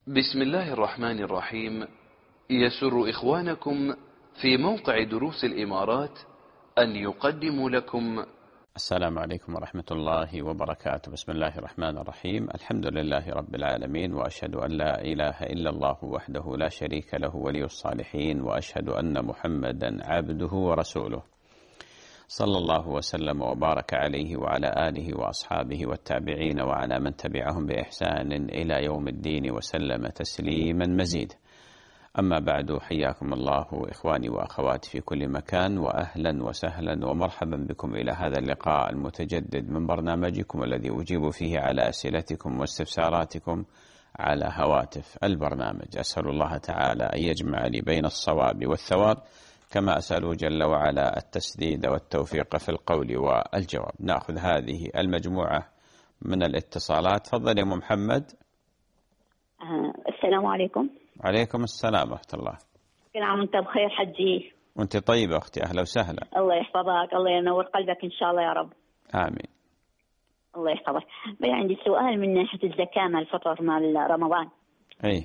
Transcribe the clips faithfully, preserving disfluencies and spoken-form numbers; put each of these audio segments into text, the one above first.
بسم الله الرحمن الرحيم. يسر إخوانكم في موقع دروس الإمارات أن يقدموا لكم السلام عليكم ورحمة الله وبركاته. بسم الله الرحمن الرحيم. الحمد لله رب العالمين، وأشهد أن لا إله إلا الله وحده لا شريك له ولي الصالحين، وأشهد أن محمدا عبده ورسوله، صلى الله وسلم وبارك عليه وعلى آله وأصحابه والتابعين وعلى من تبعهم بإحسان إلى يوم الدين وسلم تسليما مزيدا. أما بعد، حياكم الله إخواني وأخواتي في كل مكان، وأهلا وسهلا ومرحبا بكم إلى هذا اللقاء المتجدد من برنامجكم الذي أجيب فيه على أسئلتكم واستفساراتكم على هواتف البرنامج. أسأل الله تعالى أن يجمع لي بين الصواب والثواب، كما أسأله جل وعلا التسديد والتوفيق في القول والجواب. نأخذ هذه المجموعة من الاتصالات. تفضل يا أم محمد. آه، السلام عليكم. عليكم السلام ورحمة الله. كل عام وانت بخير حجي. وانت طيبة أختي، أهلا وسهلا. الله يحفظك، الله ينور قلبك إن شاء الله يا رب. آمين. الله يحفظك. بي عندي سؤال من ناحية الزكاة مع الفطر مع رمضان. أي.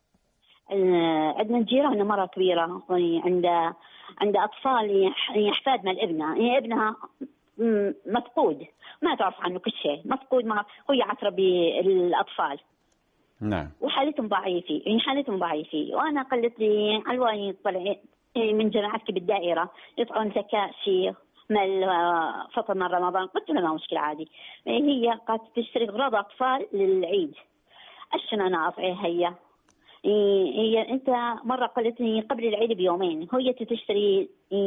عندنا جيراننا مرة كبيرة، عند عند أطفال يحفاد من ابنها، هي ابنها مفقود، ما تعرف عنه كل شيء، مفقود، ما هو يعترف بالأطفال. نعم. وحالتهم ضعيفة، يعني حالتهم ضعيفة، وأنا قلت لي علواني طلع من جماعتك بالدائرة يطعون زكاة شيء مال فطر من رمضان. قلت لها ما مشكلة عادي، هي قد تشتري أغراض أطفال للعيد، أشن أنا أطعيها هي هي أنت مرة قلت لي قبل العيد بيومين هي تشتري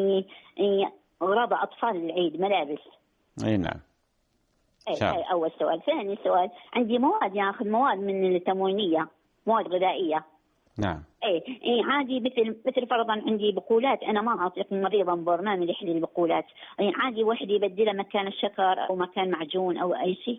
أغراض أطفال للعيد، ملابس. أي نعم. أي أول سؤال. ثاني سؤال، عندي مواد ياخذ مواد من التموينية، مواد غذائية. نعم. اي اي عادي، مثل مثل فرضا عندي بقولات، انا ما اعطي مريضا برنامج يحلي البقولات، يعني عادي واحد يبدلها مكان الشكر او مكان معجون او اي شيء.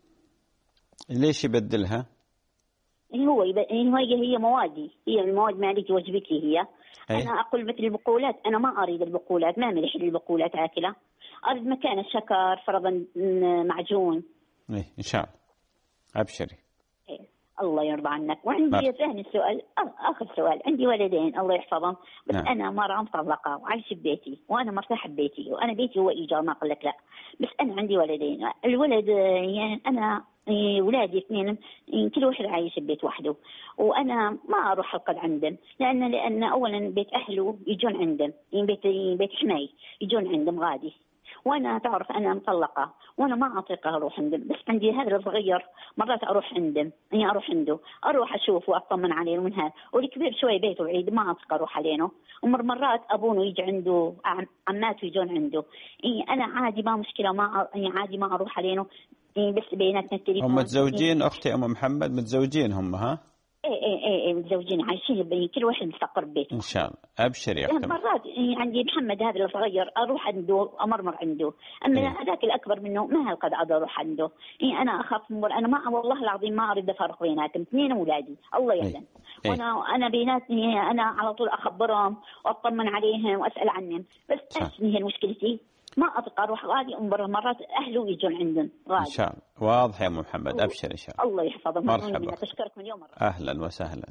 ليش يبدلها؟ هو يب... هي هي موادي، هي المواد مالك وجبك هي. أي. انا اقول مثل البقولات، انا ما اريد البقولات، ما ملح البقولات اكله، اريد مكان الشكر فرضا معجون. اي ان شاء الله. ابشري. إيه. الله يرضى عنك. وعندي ثاني سؤال، اخر سؤال، عندي ولدين الله يحفظهم، بس نعم. انا مرة مطلقة وعايشة ببيتي وانا مرتاحة ببيتي، وانا بيتي هو ايجار، ما اقول لك لا، بس انا عندي ولدين. الولد يعني انا ولادي اثنين كل واحد عايش ببيت وحده، وانا ما اروح القد عندهم، لان لان اولا بيت اهله يجون عندهم، يعني بيت بيت حماي يجون عندهم غادي، وانا تعرف انا مطلقه وانا ما اطيق اروح عندهم، بس عندي هذا الصغير مرات اروح عندهم، يعني اروح عنده، اروح اشوفه واطمن عليه من هذا، والكبير شوي بيته بعيد ما اطيق اروح علينه، ومر مرات ابونه يجي عنده، عماته يجون عنده، يعني انا عادي ما مشكله، ما يعني عادي ما اروح علينه، يعني بس بيناتنا التليفون. هم متزوجين اختي ام محمد؟ متزوجين هم؟ ها. ايه ايه ايه ايه متزوجين، عايشين بين كل واحد مستقر ببيته ان شاء الله. ابشر يا اختي. مرات عندي محمد هذا الصغير اروح عنده، امرمر عنده، اما إيه؟ هذاك الاكبر منه ما هالقد اقدر اروح عنده، يعني انا اخاف من انا ما والله العظيم ما اريد افرق بيناتهم، اثنين اولادي الله يعلم. إيه؟ إيه؟ وانا انا بيناتني انا على طول اخبرهم واطمن عليهم واسال عنهم، بس ايش هي مشكلتي؟ ما أطيق أروح غادي أمبر، مرات أهله يجون عندهم غادي. إن شاء الله. واضح يا أم محمد. أبشر إن شاء الله. الله يحفظك. مرحبا. أشكرك من يوم مرة. أهلا وسهلا.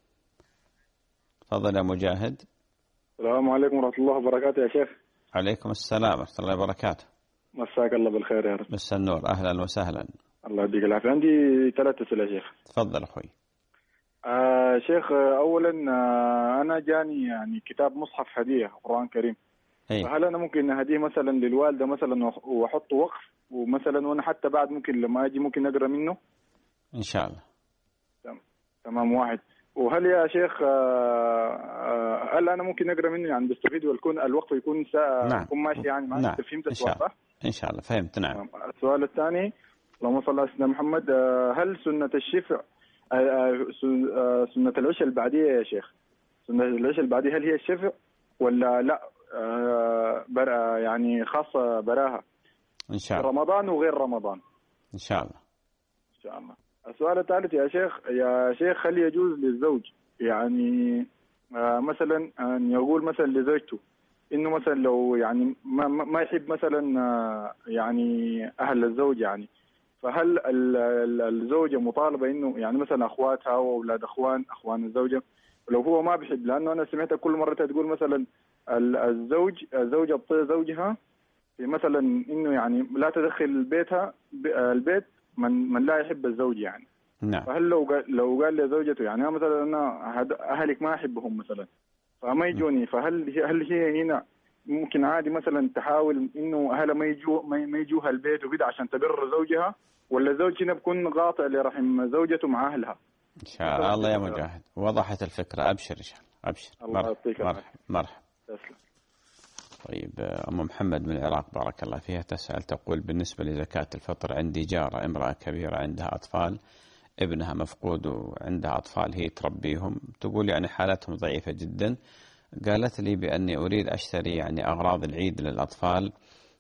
تفضل يا مجاهد. السلام عليكم ورحمة الله وبركاته يا شيخ. عليكم السلام ورحمة الله وبركاته. مساك الله بالخير يا رب. مسا النور. أهلا وسهلا. الله يديك العافية. عندي ثلاث أسئلة يا شيخ. تفضل أخوي. آه شيخ، أولا آه أنا جاني يعني كتاب مصحف هدية قرآن كريم. أي. فهل أنا ممكن أهديه مثلا للوالدة مثلا وأحطه وقف، ومثلا وأنا حتى بعد ممكن لما أجي ممكن أقرأ منه؟ إن شاء الله. تمام. واحد. وهل يا شيخ آه هل أنا ممكن أقرأ منه يعني بستفيد ويكون الوقف يكون ساعة؟ نعم. يكون ماشي يعني معي. نعم. فهمت إن شاء الله. إن شاء الله فهمت. نعم. السؤال الثاني، اللهم صل على سيدنا محمد، هل سنة الشفع سنة العشاء البعدية يا شيخ، سنة العشاء البعدية هل هي الشفع ولا لا برا يعني خاصة براها إن شاء الله، رمضان وغير رمضان؟ إن شاء الله. إن شاء الله. السؤال الثالث يا شيخ، يا شيخ هل يجوز للزوج يعني مثلا أن يقول مثلا لزوجته إنه مثلا لو يعني ما ما يحب مثلا يعني أهل الزوج يعني فهل الزوجة مطالبة إنه يعني مثلا أخواتها وأولاد أخوان أخوان الزوجة، ولو هو ما بيحب؟ لأنه أنا سمعتها كل مرة تقول مثلا الزوج الزوجة بطيء زوجها في مثلا إنه يعني لا تدخل بيتها البيت من من لا يحب الزوج يعني. نعم. فهل لو قال لو قال لزوجته يعني أنا مثلا أنا أهلك ما أحبهم مثلا فما يجوني، فهل هل هي هنا ممكن عادي مثلا تحاول إنه أهلها ما يجوا ما يجوها البيت وكده عشان تبر زوجها، ولا زوج هنا بكون قاطع لرحم زوجته مع أهلها؟ إن شاء الله يا مجاهد وضحت الفكرة. أبشر إن شاء الله. أبشر. الله يعطيك مرحبا مرحبا. تسلم. طيب أم محمد من العراق بارك الله فيها تسأل تقول بالنسبة لزكاة الفطر عندي جارة امرأة كبيرة عندها أطفال، ابنها مفقود وعندها أطفال هي تربيهم، تقول يعني حالتهم ضعيفة جدا. قالت لي بأني أريد أشتري يعني أغراض العيد للأطفال،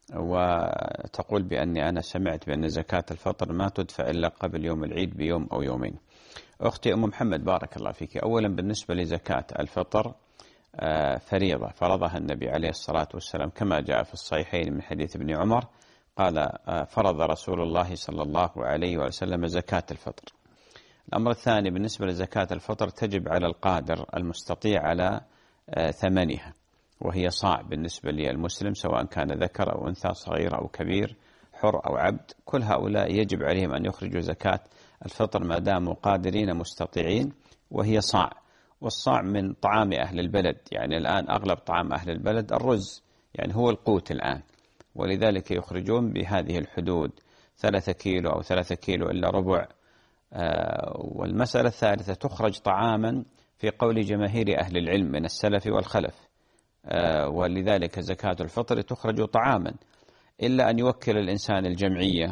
وتقول بأني أنا سمعت بأن زكاة الفطر ما تدفع إلا قبل يوم العيد بيوم أو يومين. أختي أم محمد بارك الله فيك، أولا بالنسبة لزكاة الفطر فريضة فرضها النبي عليه الصلاة والسلام كما جاء في الصحيحين من حديث ابن عمر قال فرض رسول الله صلى الله عليه وسلم زكاة الفطر. الأمر الثاني بالنسبة لزكاة الفطر تجب على القادر المستطيع على ثمنها، وهي صاع بالنسبة للمسلم سواء كان ذكر أو أنثى صغير أو كبير حر أو عبد، كل هؤلاء يجب عليهم أن يخرجوا زكاة الفطر ما داموا قادرين مستطيعين، وهي صاع. والصاع من طعام أهل البلد، يعني الآن أغلب طعام أهل البلد الرز، يعني هو القوت الآن، ولذلك يخرجون بهذه الحدود ثلاثة كيلو أو ثلاثة كيلو إلا ربع. والمسألة الثالثة تخرج طعاما في قول جماهير أهل العلم من السلف والخلف، ولذلك زكاة الفطر تخرج طعاما، إلا أن يوكل الإنسان الجمعية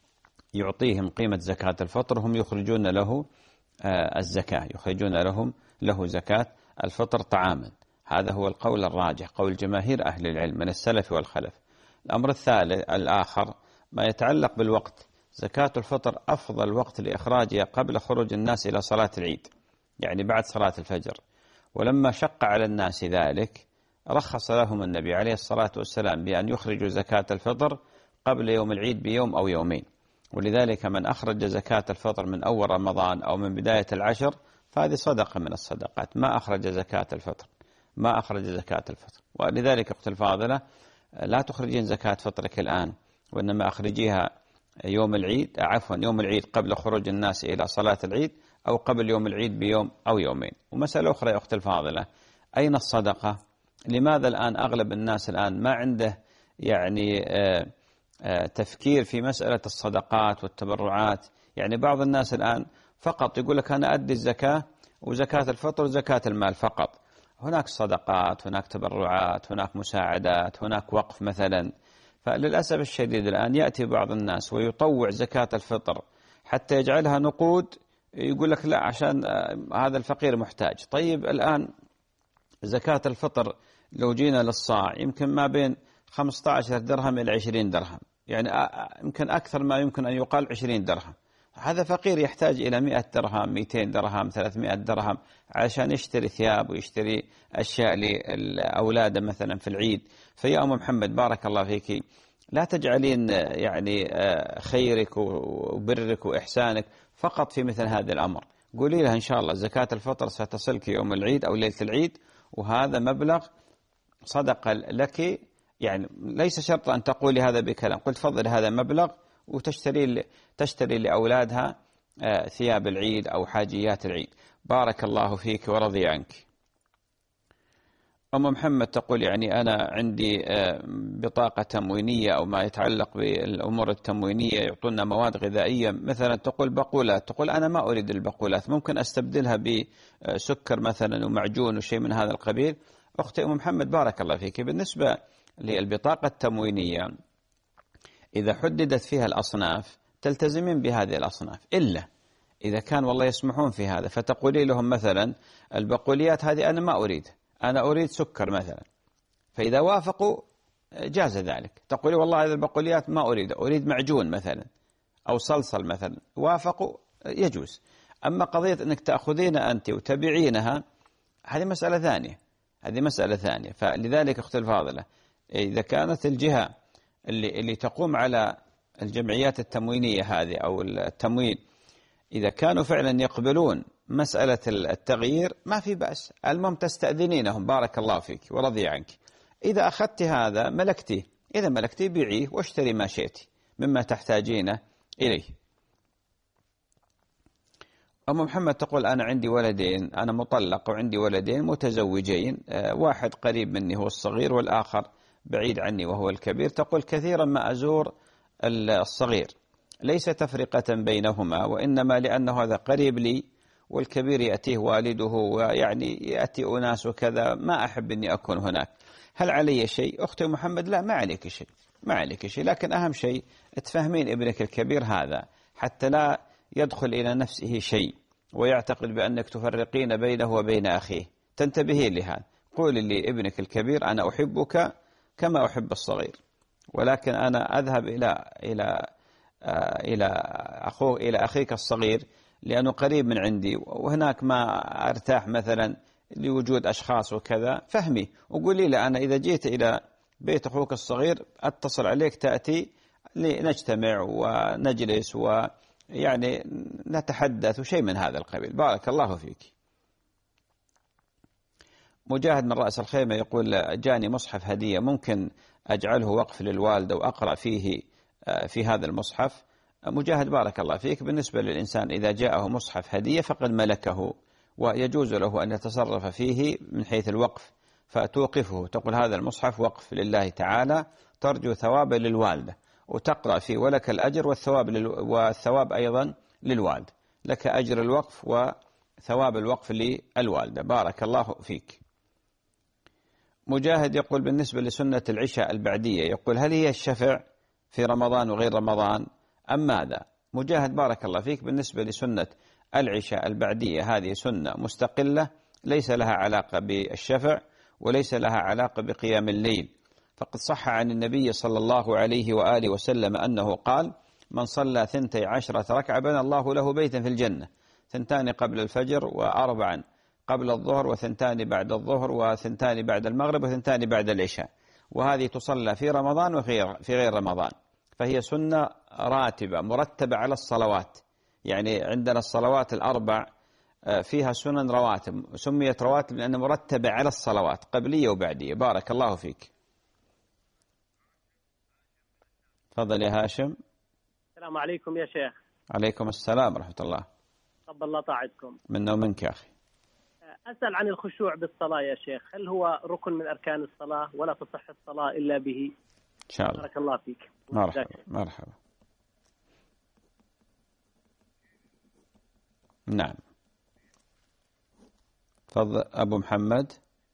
يعطيهم قيمة زكاة الفطر، هم يخرجون له الزكاة، يخرجون لهم له زكاة الفطر طعاما. هذا هو القول الراجح، قول جماهير أهل العلم من السلف والخلف. الأمر الثالث الآخر ما يتعلق بالوقت، زكاة الفطر أفضل وقت لإخراجها قبل خروج الناس إلى صلاة العيد، يعني بعد صلاة الفجر. ولما شق على الناس ذلك رخص لهم النبي عليه الصلاة والسلام بأن يخرجوا زكاة الفطر قبل يوم العيد بيوم أو يومين، ولذلك من أخرج زكاة الفطر من أول رمضان أو من بداية العشر فهذه صدقة من الصدقات، ما أخرج زكاة الفطر ما أخرج زكاة الفطر. ولذلك أختي الفاضلة لا تخرجين زكاة فطرك الآن، وإنما أخرجيها يوم العيد، عفوا يوم العيد قبل خروج الناس إلى صلاة العيد أو قبل يوم العيد بيوم أو يومين. ومسألة أخرى يا أختي الفاضلة، أين الصدقة؟ لماذا الآن أغلب الناس الآن ما عنده يعني تفكير في مسألة الصدقات والتبرعات؟ يعني بعض الناس الآن فقط يقول لك أنا أدي الزكاة وزكاة الفطر وزكاة المال فقط. هناك صدقات، هناك تبرعات، هناك مساعدات، هناك وقف مثلا. فللأسف الشديد الآن يأتي بعض الناس ويطوع زكاة الفطر حتى يجعلها نقود، يقول لك لا عشان هذا الفقير محتاج. طيب الآن زكاة الفطر لو جينا للصاع يمكن ما بين خمسة عشر درهم إلى عشرين درهم، يعني يمكن أكثر ما يمكن أن يقال عشرين درهم. هذا فقير يحتاج إلى مئة درهم، مئتين درهم، ثلاثمائة درهم عشان يشتري ثياب ويشتري أشياء لأولاده مثلا في العيد. فيا أم محمد بارك الله فيك لا تجعلين يعني خيرك وبرك وإحسانك فقط في مثل هذا الأمر، قولي لها إن شاء الله زكاة الفطر ستصلك يوم العيد أو ليلة العيد، وهذا مبلغ صدقة لك، يعني ليس شرط أن تقولي هذا بكلام، قلت تفضل هذا مبلغ وتشتري تشتري لأولادها ثياب العيد أو حاجيات العيد. بارك الله فيك ورضي عنك. أم محمد تقول يعني أنا عندي بطاقة تموينية أو ما يتعلق بالأمور التموينية يعطونا مواد غذائية مثلا، تقول بقولات، تقول أنا ما أريد البقولات، ممكن أستبدلها بسكر مثلا ومعجون وشيء من هذا القبيل. أختي أم محمد بارك الله فيك، بالنسبة للبطاقة التموينية إذا حددت فيها الأصناف تلتزمين بهذه الأصناف، إلا إذا كان والله يسمحون في هذا فتقولي لهم مثلا البقوليات هذه أنا ما أريد، أنا أريد سكر مثلا، فإذا وافقوا جاز ذلك. تقولي والله هذه البقوليات ما أريد، أريد معجون مثلا أو صلصل مثلا، وافقوا يجوز. أما قضية أنك تأخذين أنت وتبيعينها هذه مسألة ثانية، هذه مسألة ثانية. فلذلك أختي الفاضلة إذا كانت الجهة اللي, اللي تقوم على الجمعيات التموينية هذه أو التموين إذا كانوا فعلا يقبلون مسألة التغيير ما في بأس، المهم تستأذنينهم بارك الله فيك ورضي عنك. إذا أخذت هذا ملكتيه، إذا ملكتيه بيعيه واشتري ما شئت مما تحتاجين إليه. أم محمد تقول أنا عندي ولدين، أنا مطلق وعندي ولدين متزوجين، واحد قريب مني هو الصغير والآخر بعيد عني وهو الكبير. تقول كثيرا ما أزور الصغير ليس تفرقة بينهما، وإنما لأنه هذا قريب لي والكبير يأتيه والده ويعني يأتي أناس وكذا، ما أحب أني أكون هناك. هل علي شيء؟ أختي محمد لا، ما عليك شيء، ما عليك شيء، لكن أهم شيء تفهمين ابنك الكبير هذا حتى لا يدخل إلى نفسه شيء ويعتقد بأنك تفرقين بينه وبين أخيه. تنتبهين لهذا، قولي لابنك الكبير أنا أحبك كما أحب الصغير، ولكن أنا أذهب إلى إلى إلى أخوه إلى أخيك الصغير لأنه قريب من عندي، وهناك ما أرتاح مثلا لوجود أشخاص وكذا. فهمي وقولي له أنا إذا جيت إلى بيت أخوك الصغير أتصل عليك تأتي لنجتمع ونجلس ويعني نتحدث وشيء من هذا القبيل. بارك الله فيك. مجاهد من رأس الخيمة يقول جاني مصحف هدية، ممكن أجعله وقف للوالدة وأقرأ فيه في هذا المصحف؟ مجاهد بارك الله فيك، بالنسبة للإنسان إذا جاءه مصحف هدية فقد ملكه ويجوز له أن يتصرف فيه من حيث الوقف، فتوقفه تقول هذا المصحف وقف لله تعالى، ترجو ثوابا للوالدة وتقرأ فيه ولك الأجر والثواب للو... والثواب أيضا للوالد، لك أجر الوقف وثواب الوقف للوالدة. بارك الله فيك. مجاهد يقول بالنسبة لسنة العشاء البعدية، يقول هل هي الشفع في رمضان وغير رمضان أم ماذا؟ مجاهد بارك الله فيك، بالنسبة لسنة العشاء البعدية هذه سنة مستقلة ليس لها علاقة بالشفع وليس لها علاقة بقيام الليل، فقد صح عن النبي صلى الله عليه وآله وسلم أنه قال من صلى ثنتي عشرة ركعة بنى الله له بيتا في الجنة، ثنتان قبل الفجر وأربعا قبل الظهر وثنتان بعد الظهر وثنتان بعد المغرب وثنتان بعد العشاء، وهذه تصلى في رمضان وفي غير رمضان، فهي سنة راتبة مرتبة على الصلوات. يعني عندنا الصلوات الأربع فيها سنن رواتب، سميت رواتب لأنها مرتبة على الصلوات قبلية وبعدية. بارك الله فيك. تفضل يا هاشم. السلام عليكم يا شيخ. عليكم السلام ورحمة الله. تقبل الله طاعتكم. منا ومنك يا أخي. أسأل عن الخشوع بالصلاة يا شيخ، هل هو ركن من أركان الصلاة ولا تصح الصلاة إلا به؟ إن شاء الله. بارك الله فيك. مرحبا مرحبا. نعم. تفضل أبو محمد.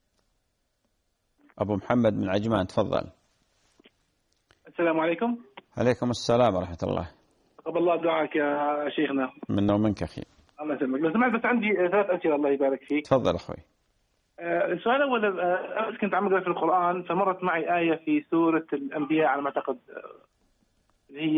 أبو محمد من عجمان، تفضل. السلام عليكم. عليكم السلام ورحمة الله. تقبل الله دعاءك يا شيخنا. منا ومنك أخي. الله يسلمك. لو سمحت بس عندي ثلاث أسئلة الله يبارك فيك. تفضل أخوي. آه السؤال الأول، آه أمس كنت عم أقرأ في القرآن فمرت معي آية في سورة الأنبياء على ما أعتقد، هي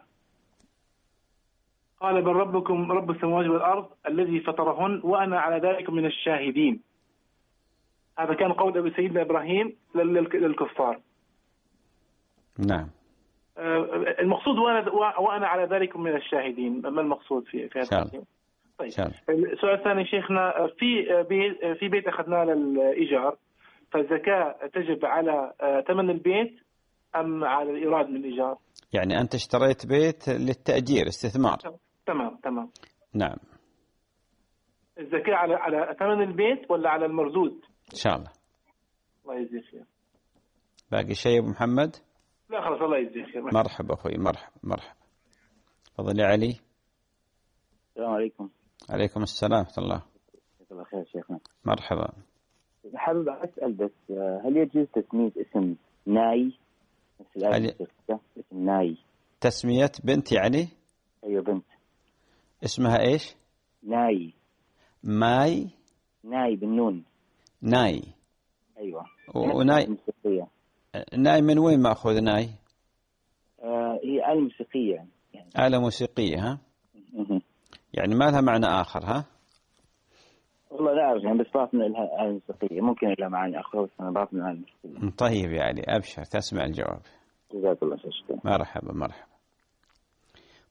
قال بل ربكم رب السماوات والأرض الذي فطرهن وأنا على ذلك من الشاهدين. هذا كان قول أبي سيدنا إبراهيم للكفار. نعم. المقصود وأنا وأنا على ذلك من الشاهدين، ما المقصود في في هذا؟ طيب. شال. السؤال الثاني شيخنا، في بيت في بيت أخذناه للإيجار، فالزكاة تجب على ثمن البيت أم على الإيراد من الإيجار؟ يعني أنت اشتريت بيت للتأجير استثمار. تمام تمام. نعم. الزكاة على على ثمن البيت ولا على المردود؟ إن شاء الله. الله يجزيك خير. باقي شيء أبو محمد؟ لا خلاص الله يجزيك خير. مرحبا أخوي، مرحبا مرحبا. تفضل يا علي. السلام عليكم. عليكم السلام ورحمة الله. جزاك الله خير شيخنا. مرحبا. حابب أسأل بس، هل يجوز تسمية اسم ناي مثل الآية اسم ناي؟ تسمية بنت يعني؟ أيوة بنت. اسمها إيش؟ ناي. ماي. ناي بالنون. ناي. أيوة. وناي. ناي من وين مأخوذ ناي؟ آه هي آلة موسيقية يعني. آلة موسيقية ها؟ يعني ما لها معنى آخر ها؟ والله لا أعرف يعني، بس باطن لها آلة موسيقية، ممكن لها معاني أخرى بس أنا باطن آلة موسيقية. طيب يعني أبشر تسمع الجواب. جزاك الله خير. مرحبا مرحبا.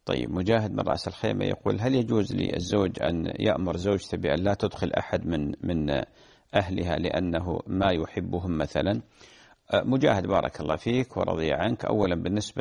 طيب، مجاهد من رأس الخيمة يقول: هل يجوز للزوج أن يأمر زوجته بأن لا تدخل أحد من من أهلها لأنه ما يحبهم مثلا؟ مجاهد بارك الله فيك ورضي عنك، أولا بالنسبة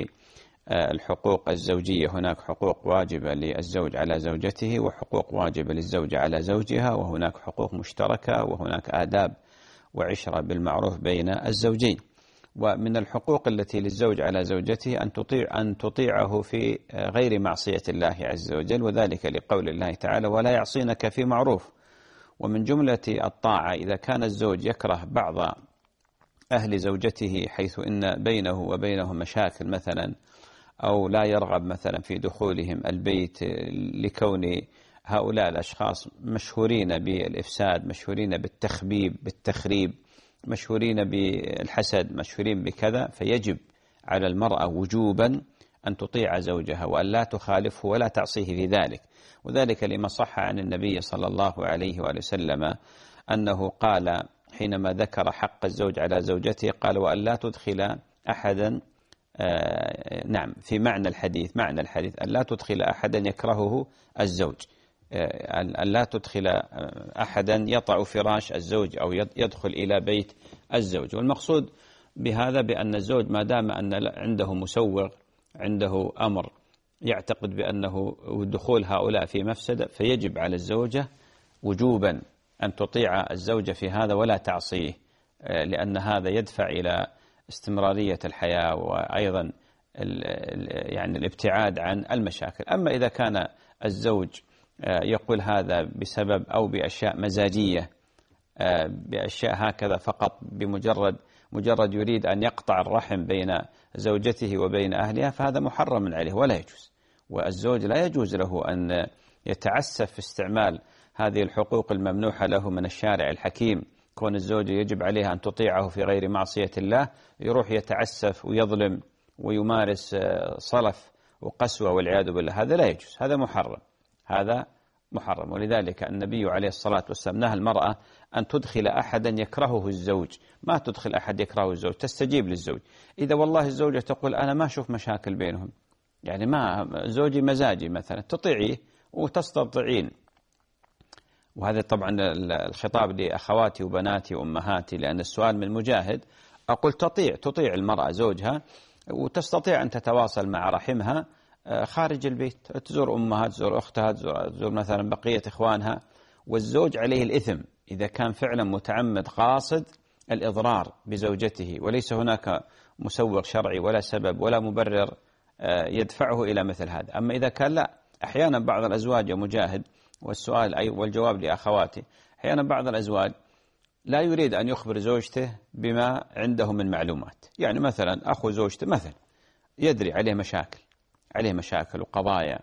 للحقوق الزوجية هناك حقوق واجبة للزوج على زوجته وحقوق واجبة للزوجة على زوجها، وهناك حقوق مشتركة وهناك آداب وعشرة بالمعروف بين الزوجين. ومن الحقوق التي للزوج على زوجته أن تطيع أن تطيعه في غير معصية الله عز وجل، وذلك لقول الله تعالى: ولا يعصينك في معروف. ومن جملة الطاعة إذا كان الزوج يكره بعض أهل زوجته حيث إن بينه وبينهم مشاكل مثلا، أو لا يرغب مثلا في دخولهم البيت لكون هؤلاء الأشخاص مشهورين بالإفساد، مشهورين بالتخبيب بالتخريب، مشهورين بالحسد، مشهورين بكذا، فيجب على المرأة وجوبا أن تطيع زوجها وأن لا تخالفه ولا تعصيه في ذلك. وذلك لما صح عن النبي صلى الله عليه وآله وسلم أنه قال حينما ذكر حق الزوج على زوجته قال: وأن لا تدخل أحدا، آه نعم في معنى الحديث معنى الحديث أن لا تدخل أحدا يكرهه الزوج، أن لا تدخل أحدا يطع فراش الزوج أو يدخل إلى بيت الزوج. والمقصود بهذا بأن الزوج ما دام أن عنده مسوغ، عنده أمر يعتقد بأنه دخول هؤلاء في مفسدة، فيجب على الزوجة وجوبا أن تطيع الزوجة في هذا ولا تعصيه، لأن هذا يدفع إلى استمرارية الحياة وأيضا يعني الابتعاد عن المشاكل. أما إذا كان الزوج يقول هذا بسبب أو بأشياء مزاجية، بأشياء هكذا فقط، بمجرد مجرد يريد أن يقطع الرحم بين زوجته وبين أهلها، فهذا محرم عليه ولا يجوز. والزوج لا يجوز له أن يتعسف في استعمال هذه الحقوق الممنوحة له من الشارع الحكيم. كون الزوج يجب عليها أن تطيعه في غير معصية الله، يروح يتعسف ويظلم ويمارس صلف وقسوة والعياذ بالله، هذا لا يجوز، هذا محرم، هذا محرم. ولذلك النبي عليه الصلاة والسلام نهى المرأة أن تدخل أحدا يكرهه الزوج. ما تدخل أحد يكرهه الزوج، تستجيب للزوج. إذا والله الزوجة تقول أنا ما أشوف مشاكل بينهم، يعني ما زوجي مزاجي مثلا، تطيعيه وتستطيعين. وهذا طبعا الخطاب لأخواتي وبناتي وأمهاتي، لأن السؤال من مجاهد. أقول تطيع تطيع المرأة زوجها، وتستطيع أن تتواصل مع رحمها خارج البيت، تزور أمها، تزور أختها، تزور, تزور مثلا بقية إخوانها. والزوج عليه الإثم إذا كان فعلا متعمد قاصد الإضرار بزوجته، وليس هناك مسوغ شرعي ولا سبب ولا مبرر يدفعه إلى مثل هذا. أما إذا كان لا، أحيانا بعض الأزواج يا مجاهد، والسؤال أي والجواب لأخواتي، أحيانا بعض الأزواج لا يريد أن يخبر زوجته بما عنده من معلومات. يعني مثلا أخو زوجته مثلا يدري عليه مشاكل عليه مشاكل وقضايا،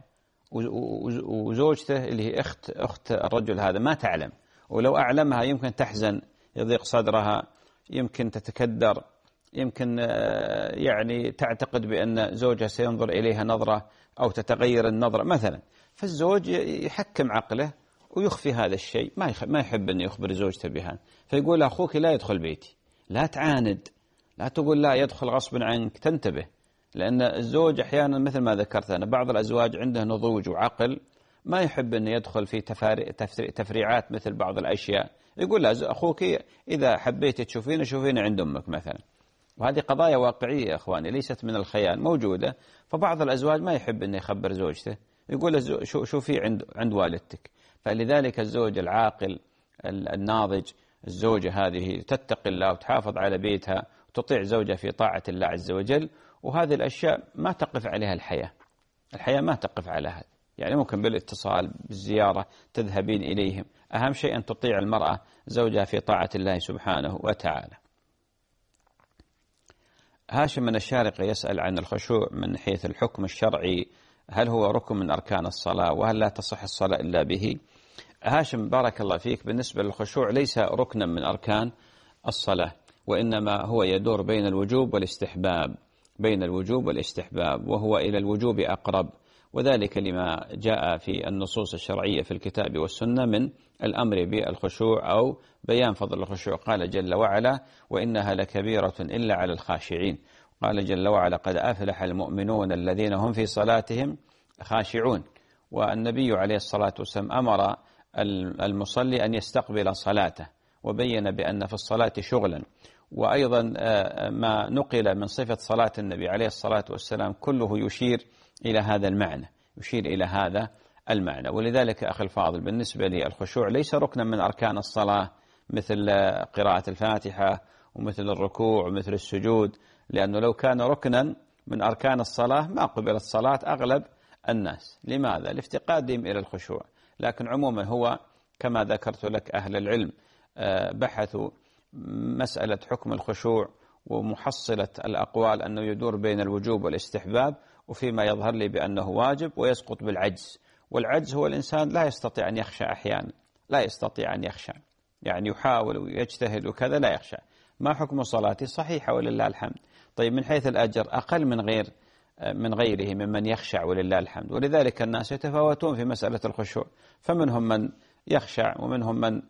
وزوجته اللي هي أخت أخت الرجل هذا ما تعلم، ولو أعلمها يمكن تحزن، يضيق صدرها، يمكن تتكدر، يمكن يعني تعتقد بأن زوجها سينظر إليها نظرة أو تتغير النظرة مثلا. فالزوج يحكم عقله ويخفي هذا الشيء، ما ما يحب أن يخبر زوجته بها، فيقول أخوك لا يدخل بيتي. لا تعاند، لا تقول لا يدخل غصبا عنك، تنتبه. لأن الزوج أحيانا مثل ما ذكرت أنا، بعض الأزواج عنده نضوج وعقل، ما يحب أن يدخل في تفريعات مثل بعض الأشياء. يقول لا أخوك إذا حبيت تشوفينه شوفينه عند أمك مثلا. وهذه قضايا واقعية يا أخواني، ليست من الخيال، موجودة. فبعض الأزواج ما يحب أن يخبر زوجته، يقول له شوفي عند عند والدتك. فلذلك الزوج العاقل الناضج، الزوجة هذه تتقي الله وتحافظ على بيتها وتطيع زوجها في طاعة الله عز وجل. وهذه الأشياء ما تقف عليها الحياة، الحياة ما تقف على هذا. يعني ممكن بالاتصال بالزيارة تذهبين إليهم، أهم شيء أن تطيع المرأة زوجها في طاعة الله سبحانه وتعالى. هاشم من الشارقة يسأل عن الخشوع من حيث الحكم الشرعي، هل هو ركن من أركان الصلاة، وهل لا تصح الصلاة إلا به؟ هاشم بارك الله فيك، بالنسبة للخشوع ليس ركنا من أركان الصلاة، وإنما هو يدور بين الوجوب والاستحباب بين الوجوب والاستحباب وهو إلى الوجوب أقرب، وذلك لما جاء في النصوص الشرعية في الكتاب والسنة من الأمر بالخشوع أو بيان فضل الخشوع. قال جل وعلا: وإنها لكبيرة إلا على الخاشعين. قال جل وعلا: قد أفلح المؤمنون الذين هم في صلاتهم خاشعون. والنبي عليه الصلاة والسلام أمر المصلي أن يستقبل صلاته، وبين بأن في الصلاة شغلا. وأيضا ما نقل من صفة صلاة النبي عليه الصلاة والسلام كله يشير إلى هذا المعنى، يشير إلى هذا المعنى. ولذلك أخي الفاضل، بالنسبة لي الخشوع ليس ركنا من أركان الصلاة مثل قراءة الفاتحة ومثل الركوع ومثل السجود، لأنه لو كان ركنا من أركان الصلاة ما قبلت صلاة أغلب الناس. لماذا؟ لافتقادهم إلى الخشوع. لكن عموما هو كما ذكرت لك أهل العلم بحثوا مسألة حكم الخشوع ومحصلة الأقوال أنه يدور بين الوجوب والاستحباب، وفيما يظهر لي بأنه واجب ويسقط بالعجز. والعجز هو الإنسان لا يستطيع أن يخشى أحيانا، لا يستطيع أن يخشى، يعني يحاول ويجتهد وكذا لا يخشى. ما حكم صلاتي؟ صحيحة ولله الحمد. طيب من حيث الأجر أقل من غير من غيره ممن يخشع ولله الحمد. ولذلك الناس يتفاوتون في مسألة الخشوع، فمنهم من يخشع ومنهم من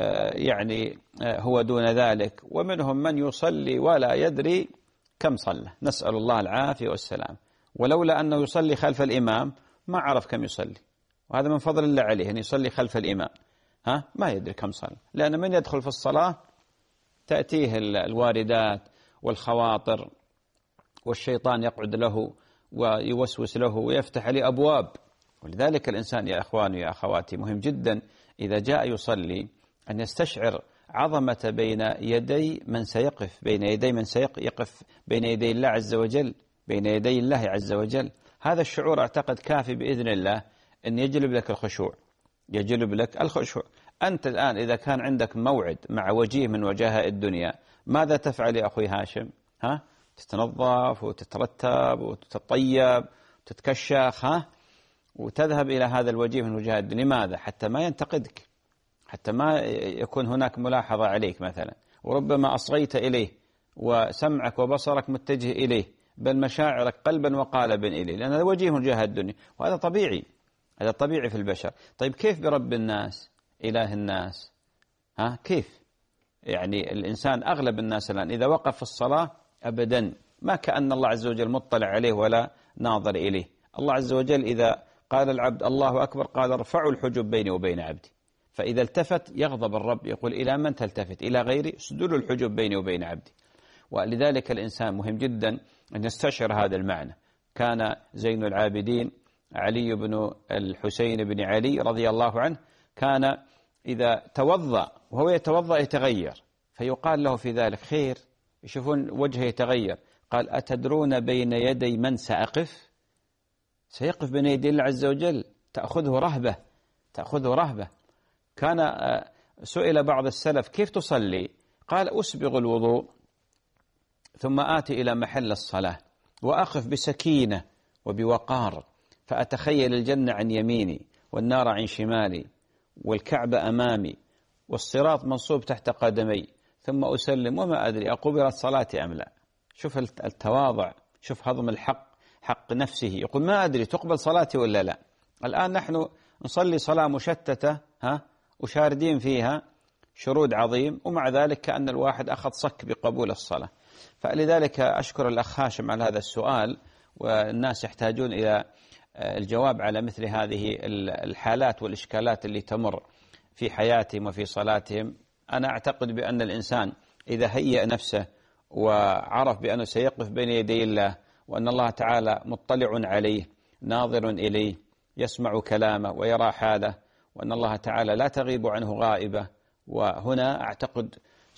يعني هو دون ذلك، ومنهم من يصلي ولا يدري كم صلى، نسأل الله العافية والسلام. ولولا أنه يصلي خلف الإمام ما عرف كم يصلي، وهذا من فضل الله عليه أن يصلي خلف الإمام، ها ما يدري كم صلى. لأن من يدخل في الصلاة تأتيه الواردات والخواطر، والشيطان يقعد له ويوسوس له ويفتح عليه أبواب. ولذلك الإنسان يا أخواني يا أخواتي مهم جدا إذا جاء يصلي أن يستشعر عظمة بين يدي من سيقف، بين يدي من سيقف بين يدي الله عز وجل، بين يدي الله عز وجل. هذا الشعور أعتقد كافي بإذن الله أن يجلب لك الخشوع، يجلب لك الخشوع. أنت الآن إذا كان عندك موعد مع وجيه من وجهاء الدنيا، ماذا تفعل يا أخوي هاشم؟ ها؟ تتنظف وتترتب وتتطيب وتتكشخ، ها؟ وتذهب إلى هذا الوجيه من وجهاء الدنيا. لماذا؟ حتى ما ينتقدك، حتى ما يكون هناك ملاحظة عليك مثلا، وربما أصغيت إليه وسمعك وبصرك متجه إليه، بل مشاعرك قلبا وقالبا إليه، لأن هذا وجيه من وجهاء الدنيا، وهذا طبيعي، هذا طبيعي في البشر. طيب كيف برب الناس إله الناس؟ ها كيف؟ يعني الإنسان أغلب الناس الآن إذا وقف في الصلاة أبدا ما كأن الله عز وجل مطلع عليه ولا ناظر إليه. الله عز وجل إذا قال العبد الله أكبر قال ارفعوا الحجب بيني وبين عبدي، فإذا التفت يغضب الرب يقول إلى من تلتفت؟ إلى غيري؟ اسدلوا الحجب بيني وبين عبدي. ولذلك الإنسان مهم جدا أن يستشعر هذا المعنى. كان زين العابدين علي بن الحسين بن علي رضي الله عنه كان إذا توضأ وهو يتوضأ يتغير، فيقال له في ذلك خير، يشوفون وجهه يتغير. قال أتدرون بين يدي من سأقف؟ سيقف بين يدي الله عز وجل، تأخذه رهبة، تأخذه رهبة. كان سئل بعض السلف كيف تصلي؟ قال أسبغ الوضوء ثم آتي إلى محل الصلاة وأقف بسكينة وبوقار، فأتخيل الجنة عن يميني والنار عن شمالي والكعبة أمامي والصراط منصوب تحت قدمي، ثم أسلم وما أدري أقبلت صلاتي أم لا. شوف التواضع، شوف هضم الحق، حق نفسه. يقول ما أدري تقبل صلاتي ولا لا. الآن نحن نصلي صلاة مشتتة، ها وشاردين فيها شرود عظيم، ومع ذلك كأن الواحد أخذ صك بقبول الصلاة. فلذلك أشكر الأخ هاشم على هذا السؤال، والناس يحتاجون إلى الجواب على مثل هذه الحالات والإشكالات اللي تمر في حياتهم وفي صلاتهم. أنا أعتقد بأن الإنسان إذا هيأ نفسه وعرف بأنه سيقف بين يدي الله، وأن الله تعالى مطلع عليه ناظر إليه يسمع كلامه ويرى حاله، وأن الله تعالى لا تغيب عنه غائبة، وهنا أعتقد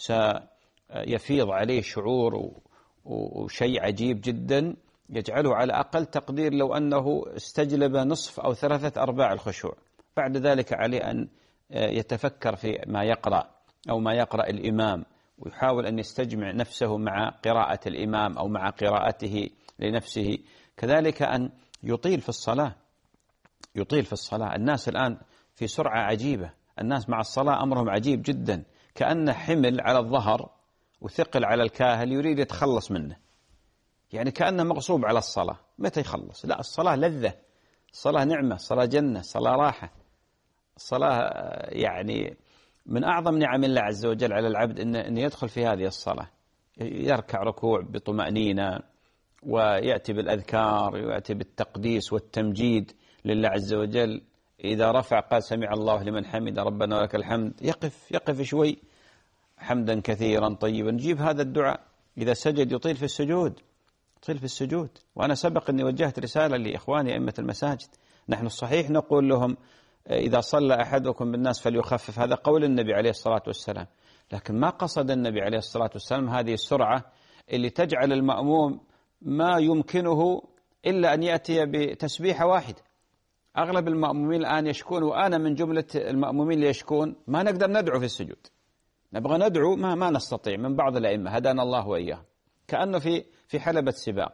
سيفيض عليه شعور وشيء عجيب جدا يجعله على أقل تقدير لو أنه استجلب نصف أو ثلاثة أرباع الخشوع. بعد ذلك عليه أن يتفكر في ما يقرأ أو ما يقرأ الإمام، ويحاول أن يستجمع نفسه مع قراءة الإمام أو مع قراءته لنفسه. كذلك أن يطيل في الصلاة، يطيل في الصلاة. الناس الآن في سرعة عجيبة، الناس مع الصلاة أمرهم عجيب جدا، كأن حمل على الظهر وثقل على الكاهل يريد يتخلص منه، يعني كأنه مغصوب على الصلاة. متى يخلص؟ لا، الصلاة لذة، الصلاة نعمة، الصلاة جنة، الصلاة راحة، الصلاة يعني من أعظم نعم الله عز وجل على العبد أن يدخل في هذه الصلاة، يركع ركوع بطمأنينة، ويأتي بالأذكار، ويأتي بالتقديس والتمجيد، لله عز وجل إذا رفع قال سمع الله لمن حمد ربنا ولك الحمد، يقف يقف شوي حمدا كثيرا طيبا، نجيب هذا الدعاء. إذا سجد يطيل في السجود، يطيل في السجود. وأنا سبق أني وجهت رسالة لإخواني أئمة المساجد، نحن الصحيح نقول لهم إذا صلى أحدكم بالناس فليخفف، هذا قول النبي عليه الصلاة والسلام، لكن ما قصد النبي عليه الصلاة والسلام هذه السرعة اللي تجعل المأموم ما يمكنه إلا أن يأتي بتسبيحة واحدة. أغلب المأمومين الآن يشكون، وأنا من جملة المأمومين اللي يشكون، ما نقدر ندعو في السجود، نبغى ندعو ما ما نستطيع من بعض الأئمة هدانا الله وإياه، كأنه في في حلبة سباق،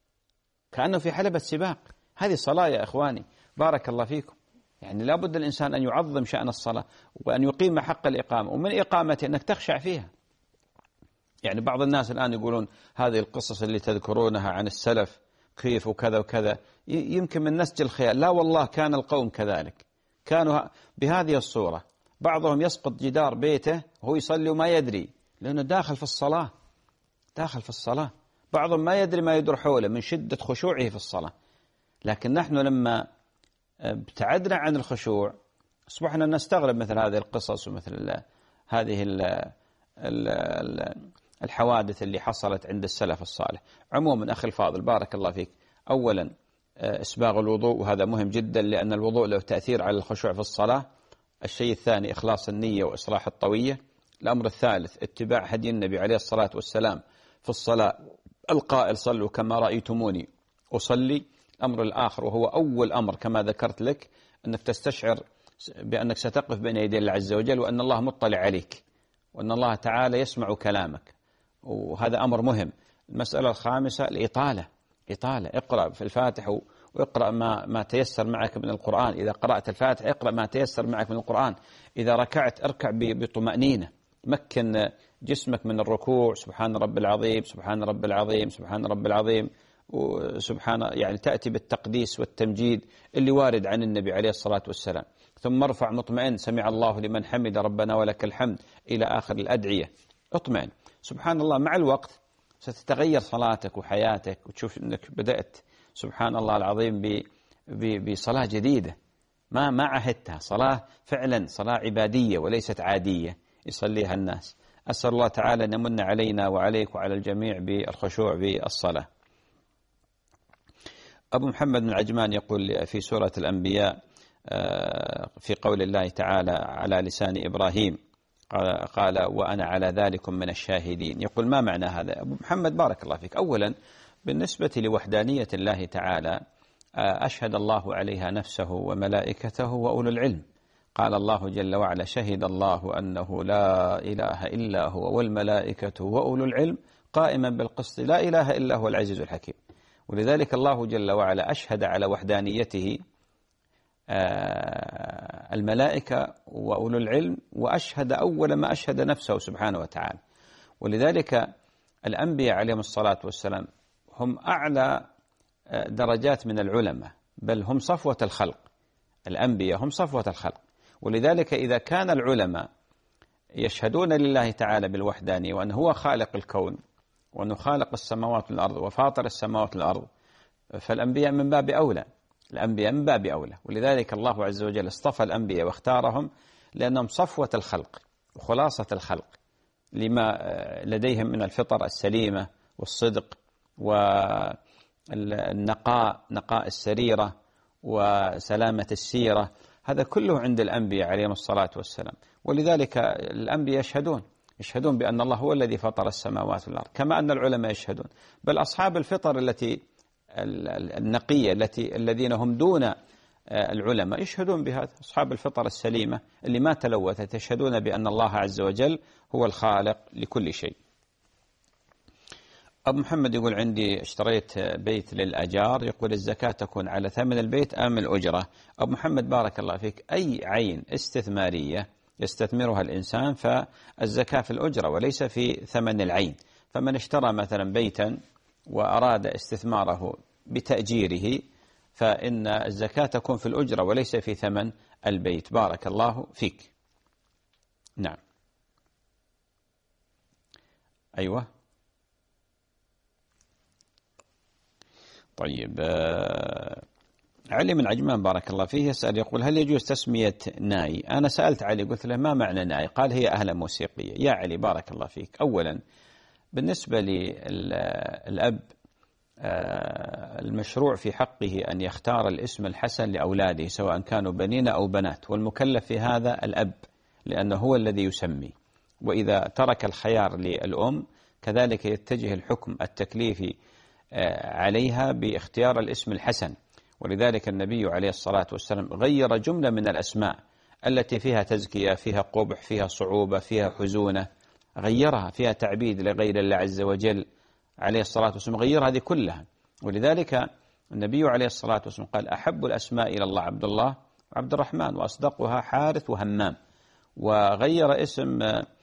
كأنه في حلبة سباق. هذه صلاة يا إخواني بارك الله فيكم، يعني لابد الإنسان أن يعظم شأن الصلاة وأن يقيم حق الإقامة، ومن إقامته أنك تخشع فيها. يعني بعض الناس الآن يقولون هذه القصص اللي تذكرونها عن السلف كيف وكذا وكذا يمكن من نسج الخيال، لا والله كان القوم كذلك، كانوا بهذه الصورة. بعضهم يسقط جدار بيته وهو يصلي وما يدري لأنه داخل في الصلاة، داخل في الصلاة. بعضهم ما يدري ما يدور حوله من شدة خشوعه في الصلاة. لكن نحن لما ابتعدنا عن الخشوع أصبحنا نستغرب مثل هذه القصص ومثل هذه ال ال ال الحوادث اللي حصلت عند السلف الصالح. عموما أخي الفاضل بارك الله فيك، أولا إسباغ الوضوء، وهذا مهم جدا لأن الوضوء له تأثير على الخشوع في الصلاة. الشيء الثاني إخلاص النية وإصلاح الطوية. الأمر الثالث اتباع هدي النبي عليه الصلاة والسلام في الصلاة القائل صلوا كما رأيتموني أصلي. الأمر الآخر وهو أول أمر كما ذكرت لك أنك تستشعر بأنك ستقف بين يدي الله عز وجل وأن الله مطلع عليك وأن الله تعالى يسمع كلامك، وهذا أمر مهم. المسألة الخامسة الإطالة، إطالة اقرأ في الفاتحة واقرأ ما ما تيسر معك من القرآن. إذا قرأت الفاتحة اقرأ ما تيسر معك من القرآن. إذا ركعت اركع بطمأنينة، مكن جسمك من الركوع، سبحان رب العظيم سبحان رب العظيم سبحان رب العظيم وسبحان، يعني تأتي بالتقديس والتمجيد اللي وارد عن النبي عليه الصلاة والسلام. ثم ارفع مطمئن سمع الله لمن حمد ربنا ولك الحمد إلى آخر الأدعية. اطمئن. سبحان الله مع الوقت ستتغير صلاتك وحياتك وتشوف أنك بدأت سبحان الله العظيم بصلاة جديدة ما ما عهدتها، صلاة فعلا صلاة عبادية وليست عادية يصليها الناس. أسأل الله تعالى أن يمن علينا وعليك وعلى الجميع بالخشوع بالصلاة. أبو محمد بن عجمان يقول في سورة الأنبياء في قول الله تعالى على لسان إبراهيم قال وأنا على ذلك من الشاهدين، يقول ما معنى هذا؟ أبو محمد بارك الله فيك، أولا بالنسبة لوحدانية الله تعالى أشهد الله عليها نفسه وملائكته وأولو العلم. قال الله جل وعلا شهد الله أنه لا إله إلا هو والملائكة وأولو العلم قائما بالقسط لا إله إلا هو العزيز الحكيم. ولذلك الله جل وعلا أشهد على وحدانيته الملائكة وأولو العلم، وأشهد أول ما أشهد نفسه سبحانه وتعالى. ولذلك الأنبياء عليهم الصلاة والسلام هم أعلى درجات من العلماء، بل هم صفوة الخلق. الأنبياء هم صفوة الخلق. ولذلك إذا كان العلماء يشهدون لله تعالى بالوحدانية وأنه هو خالق الكون وأنه خالق السماوات والأرض وفاطر السماوات والأرض، فالأنبياء من باب أولى، الأنبياء من باب أولى. ولذلك الله عز وجل اصطفى الأنبياء واختارهم لأنهم صفوة الخلق وخلاصة الخلق لما لديهم من الفطر السليمة والصدق والنقاء، نقاء السريرة وسلامة السيرة، هذا كله عند الأنبياء عليهم الصلاة والسلام. ولذلك الأنبياء يشهدون يشهدون بأن الله هو الذي فطر السماوات والأرض كما أن العلماء يشهدون، بل أصحاب الفطر التي النقية التي الذين هم دون العلماء يشهدون بهذا. أصحاب الفطر السليمة اللي ما تلوثت يشهدون بأن الله عز وجل هو الخالق لكل شيء. أبو محمد يقول عندي اشتريت بيت للأجار، يقول الزكاة تكون على ثمن البيت أم الأجرة؟ أبو محمد بارك الله فيك، أي عين استثمارية يستثمرها الإنسان فالزكاة في الأجرة وليس في ثمن العين. فمن اشترى مثلا بيتا وأراد استثماره بتأجيره فإن الزكاة تكون في الأجرة وليس في ثمن البيت. بارك الله فيك. نعم أيوة طيب. علي من عجمان بارك الله فيه يسأل يقول هل يجوز تسمية ناي؟ أنا سألت علي قلت له ما معنى ناي؟ قال هي أهلا موسيقية. يا علي بارك الله فيك، أولا بالنسبة للأب المشروع في حقه أن يختار الاسم الحسن لأولاده سواء كانوا بنين أو بنات، والمكلف في هذا الأب لأنه هو الذي يسمي، وإذا ترك الخيار للأم كذلك يتجه الحكم التكليفي عليها باختيار الاسم الحسن. ولذلك النبي عليه الصلاة والسلام غير جملة من الأسماء التي فيها تزكية، فيها قبح، فيها صعوبة، فيها حزونة، غيرها، فيها تعبيد لغير الله عز وجل عليه الصلاة والسلام، غير هذه كلها. ولذلك النبي عليه الصلاة والسلام قال أحب الأسماء إلى الله عبد الله وعبد الرحمن، وأصدقها حارث وهمام، وغير اسم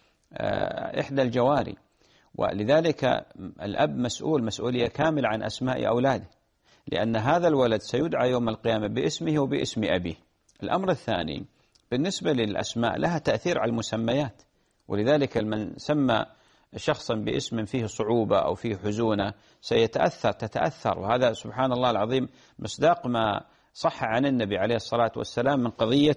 إحدى الجواري. ولذلك الأب مسؤول مسؤولية كاملة عن أسماء أولاده، لأن هذا الولد سيدعى يوم القيامة باسمه وباسم أبيه. الأمر الثاني بالنسبة للأسماء لها تأثير على المسميات، ولذلك من سمى شخصا باسم فيه صعوبة أو فيه حزونة سيتأثر تتأثر وهذا سبحان الله العظيم مصداق ما صح عن النبي عليه الصلاة والسلام من قضية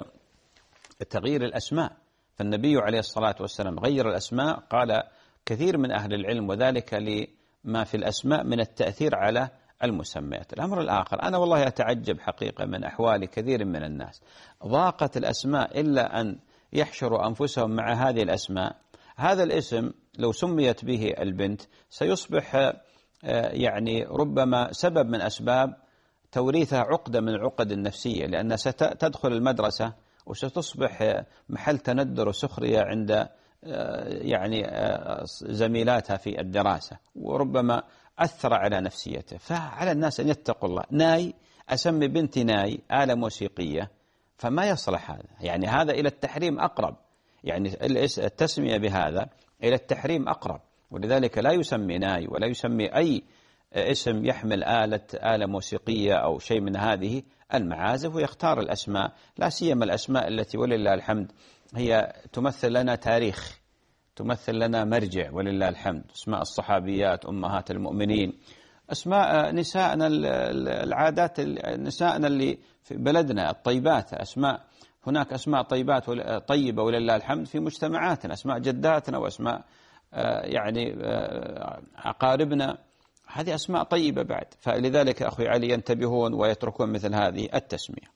تغيير الأسماء. فالنبي عليه الصلاة والسلام غير الأسماء قال كثير من أهل العلم وذلك لما في الأسماء من التأثير على المسميات. الأمر الآخر أنا والله أتعجب حقيقة من أحوال كثير من الناس، ضاقت الأسماء إلا أن يحشروا أنفسهم مع هذه الأسماء. هذا الاسم لو سميت به البنت سيصبح يعني ربما سبب من أسباب توريثها عقدة من العقد النفسية، لأنها ستدخل المدرسة وستصبح محل تندر وسخرية عند يعني زميلاتها في الدراسة، وربما أثر على نفسيته. فعلى الناس أن يتقوا الله. ناي أسمي بنتي ناي آلة موسيقية، فما يصلح هذا، يعني هذا إلى التحريم أقرب، يعني التسمية بهذا إلى التحريم أقرب. ولذلك لا يسمي ناي ولا يسمي أي اسم يحمل آلة آلة موسيقية أو شيء من هذه المعازف، ويختار الأسماء، لا سيما الأسماء التي ولله الحمد هي تمثل لنا تاريخ، تمثل لنا مرجع ولله الحمد. أسماء الصحابيات أمهات المؤمنين، أسماء نسائنا العادات نسائنا اللي في بلدنا الطيبات، أسماء هناك أسماء طيبات طيبة ولله الحمد في مجتمعاتنا، أسماء جداتنا وأسماء يعني أقاربنا، هذه أسماء طيبة بعد. فلذلك أخوي علي ينتبهون ويتركون مثل هذه التسمية.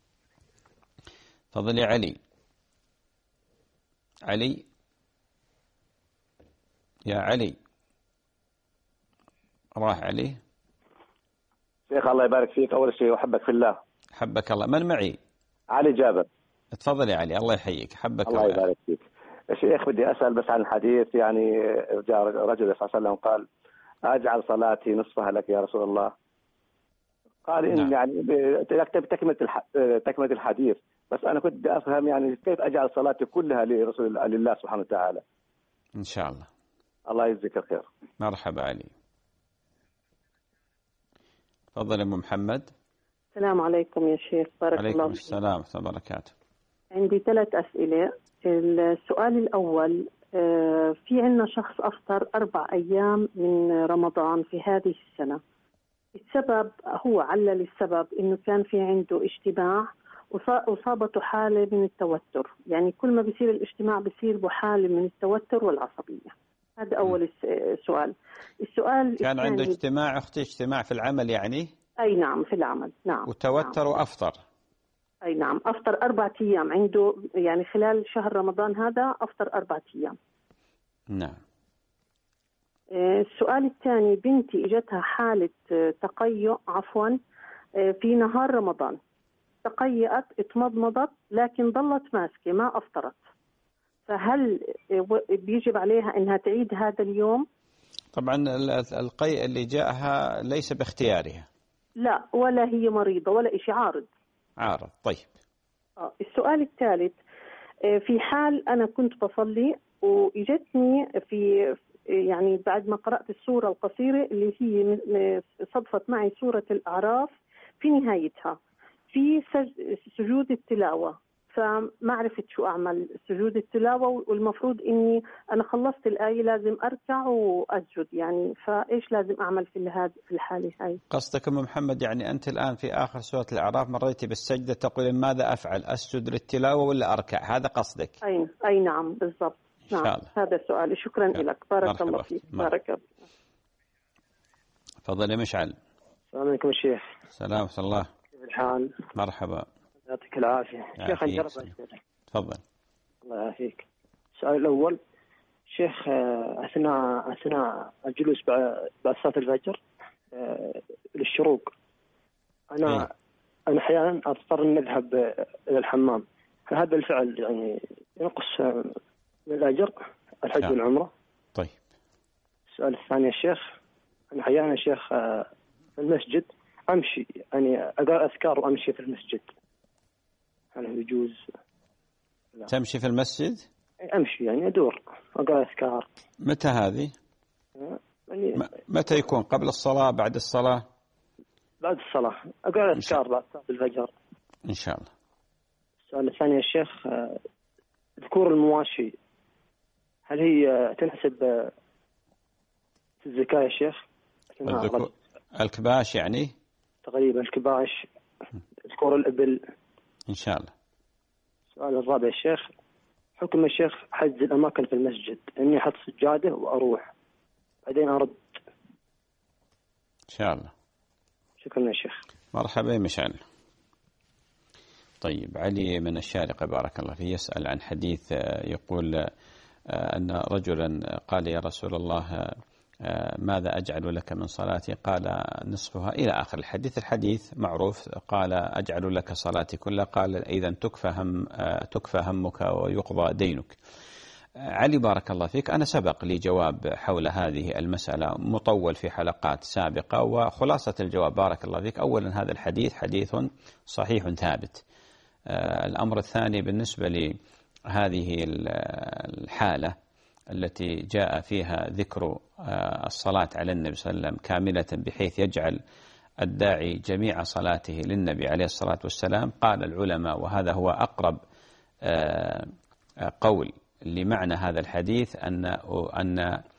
تفضل يا علي. علي يا علي راح علي. شيخ الله يبارك فيك، أول شيء أحبك في الله. حبك الله. من معي؟ علي جابر. تفضل يا علي، الله يحييك. حبك الله. الله يبارك فيك. شيخ بدي أسأل بس عن الحديث، يعني جاء رجل صلى الله عليه وسلم قال أجعل صلاتي نصفها لك يا رسول الله. قال إن نعم. يعني تكتب تكملة تكملة الحديث، بس أنا كنت بدي أفهم يعني كيف أجعل صلاتي كلها لرسول لله سبحانه وتعالى. إن شاء الله. الله يجزيك الخير. مرحبا علي. تفضل يا أم محمد. السلام عليكم يا شيخ، بارك الله فيك. عليكم السلام ورحمة الله وبركاته. عندي ثلاث أسئلة. السؤال الأول، في عندنا شخص أفطر أربع أيام من رمضان في هذه السنة، السبب هو علل السبب إنه كان في عنده اجتماع وأصابته حالة من التوتر، يعني كل ما بيصير الاجتماع بيصير بحالة من التوتر والعصبية. هذا أول سؤال. السؤال كان عنده اجتماع أختي، اجتماع في العمل يعني؟ أي نعم في العمل. نعم. وتوتر نعم. وأفطر. أي نعم أفطر أربعة أيام عنده، يعني خلال شهر رمضان هذا أفطر أربعة أيام. نعم. السؤال الثاني، بنتي إجتها حالة تقيؤ عفوا في نهار رمضان، تقيأت اتمضمضت لكن ظلت ماسكة ما أفطرت، فهل بيجب عليها أنها تعيد هذا اليوم؟ طبعا القيء اللي جاءها ليس باختيارها. لا، ولا هي مريضة ولا إشي، عارض. عارض. طيب. السؤال الثالث، في حال أنا كنت بصلي وإجتني في يعني بعد ما قرأت السورة القصيرة اللي هي صدفت معي سورة الأعراف في نهايتها في سجود التلاوة، فما عرفت شو أعمل سجود التلاوة، والمفروض إني أنا خلصت الآية لازم أركع وأسجد يعني، فإيش لازم أعمل في هذه في الحالة هاي؟ قصدك أم محمد يعني أنت الآن في آخر سورة الأعراف مريتي بالسجدة تقولين ماذا أفعل، أسجد للتلاوة ولا أركع؟ هذا قصدك؟ أي أي نعم بالضبط. نعم هذا سؤالي. شكرا لك. بارك الله فيك. بارك الله. تفضل يا مشعل. السلام عليكم يا شيخ. سلام ورحمة الله. كيف الحال؟ مرحبا. يعطيك العافية. شيخ نجرب. تفضل. الله يعافيك. السؤال الأول شيخ، أثناء أثناء الجلوس بعد صلاة الفجر للشروق أنا إيه؟ أنا أحيانا أضطر أن أذهب إلى الحمام، فهذا الفعل يعني ينقص من الأجر الحج شاء. والعمرة؟ طيب. السؤال الثاني يا شيخ، أنا أحيانا شيخ في المسجد أمشي يعني أقرأ أذكار وأمشي في المسجد، هل يجوز؟ لا. تمشي في المسجد؟ أمشي يعني أدور أقرأ أذكار. متى هذه؟ يعني متى يكون؟ قبل الصلاة بعد الصلاة؟ بعد الصلاة أقرأ أذكار بعد صلاة الفجر إن شاء الله. السؤال الثاني يا شيخ، ذكور المواشي هل هي تنحسب في الزكاة يا شيخ؟ الكباش يعني؟ تقريبا الكباش، ذكور الإبل إن شاء الله. السؤال الرابع يا شيخ، حكم الشيخ حجز الأماكن في المسجد إني أحط سجادة وأروح بعدين أرد إن شاء الله. شكرا يا شيخ. مرحبا مشعل. طيب علي من الشارقة بارك الله فيه يسأل عن حديث يقول أن رجلا قال يا رسول الله ماذا أجعل لك من صلاتي؟ قال نصفها إلى آخر الحديث. الحديث معروف. قال أجعل لك صلاتي كلها؟ قال إذا تكفى هم تكفى همك ويقضى دينك. علي بارك الله فيك، أنا سبق لي جواب حول هذه المسألة مطول في حلقات سابقة، وخلاصة الجواب بارك الله فيك أولا هذا الحديث حديث صحيح ثابت. الأمر الثاني بالنسبة لهذه الحالة التي جاء فيها ذكر الصلاة على النبي صلى الله عليه وسلم كاملة بحيث يجعل الداعي جميع صلاته للنبي عليه الصلاة والسلام، قال العلماء وهذا هو أقرب قول لمعنى هذا الحديث أن أن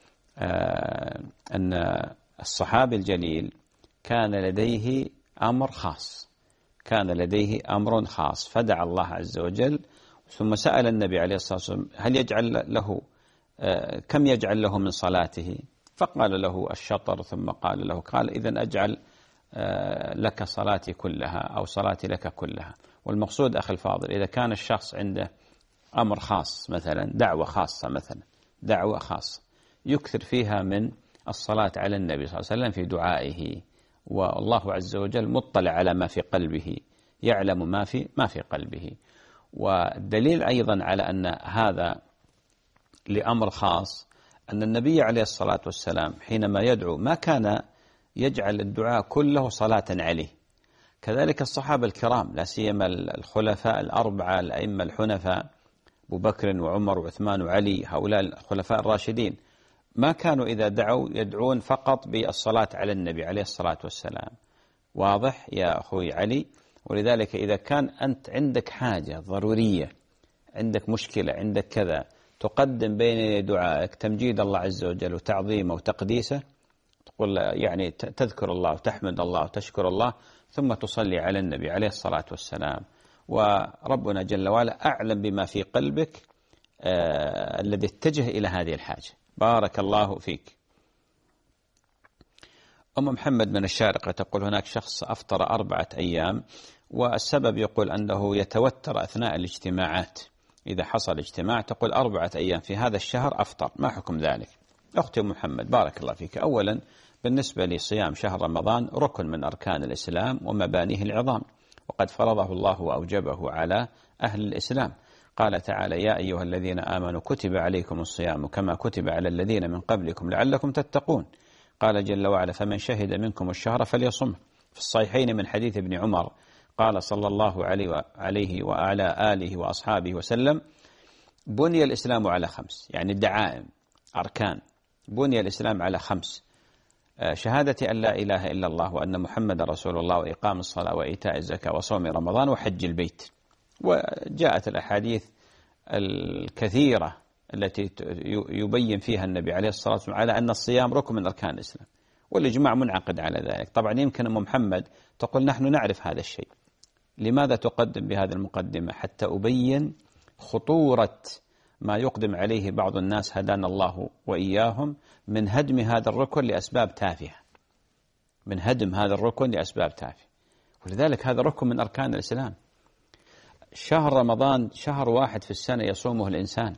أن الصحابي الجليل كان لديه أمر خاص، كان لديه أمر خاص فدعا الله عز وجل ثم سأل النبي عليه الصلاة والسلام هل يجعل له كم يجعل له من صلاته؟ فقال له الشطر، ثم قال له قال إذن أجعل لك صلاتي كلها أو صلاتي لك كلها. والمقصود أخي الفاضل إذا كان الشخص عنده أمر خاص مثلا دعوة خاصة مثلا دعوة خاصة يكثر فيها من الصلاة على النبي صلى الله عليه وسلم في دعائه، والله عز وجل مطلع على ما في قلبه يعلم ما في ما في قلبه. والدليل أيضا على أن هذا لأمر خاص أن النبي عليه الصلاة والسلام حينما يدعو ما كان يجعل الدعاء كله صلاة عليه، كذلك الصحابة الكرام لا سيما الخلفاء الأربعة الأئمة الحنفاء أبو بكر وعمر وعثمان وعلي هؤلاء الخلفاء الراشدين ما كانوا إذا دعوا يدعون فقط بالصلاة على النبي عليه الصلاة والسلام. واضح يا أخوي علي؟ ولذلك إذا كان أنت عندك حاجة ضرورية، عندك مشكلة، عندك كذا، تقدم بين دعائك تمجيد الله عز وجل وتعظيمه وتقديسه، تقول يعني تذكر الله وتحمد الله وتشكر الله ثم تصلي على النبي عليه الصلاة والسلام، وربنا جل وعلا أعلم بما في قلبك آه الذي اتجه إلى هذه الحاجة. بارك الله فيك. أم محمد من الشارقة تقول هناك شخص أفطر أربعة أيام والسبب يقول أنه يتوتر أثناء الاجتماعات، إذا حصل اجتماع تقول أربعة أيام في هذا الشهر أفطر، ما حكم ذلك؟ أختي أم محمد بارك الله فيك، أولا بالنسبة لصيام شهر رمضان ركن من أركان الإسلام ومبانيه العظام، وقد فرضه الله وأوجبه على أهل الإسلام. قال تعالى يا أيها الذين آمنوا كتب عليكم الصيام كما كتب على الذين من قبلكم لعلكم تتقون. قال جل وعلا فمن شهد منكم الشهر فليصمه. في الصحيحين من حديث ابن عمر قال صلى الله عليه وعلى آله وأصحابه وسلم بني الإسلام على خمس، يعني الدعائم أركان، بني الإسلام على خمس: شهادة أن لا إله إلا الله وأن محمد رسول الله وإقام الصلاة وإيتاء الزكاة وصوم رمضان وحج البيت. وجاءت الأحاديث الكثيرة التي يبين فيها النبي عليه الصلاة والسلام على أن الصيام ركن من أركان الإسلام، والإجماع منعقد على ذلك. طبعا يمكن أم محمد تقول نحن نعرف هذا الشيء، لماذا تقدم بهذه المقدمة؟ حتى أبين خطورة ما يقدم عليه بعض الناس هدانا الله وإياهم من هدم هذا الركن لأسباب تافهة، من هدم هذا الركن لأسباب تافهة. ولذلك هذا ركن من أركان الإسلام. شهر رمضان شهر واحد في السنة يصومه الإنسان،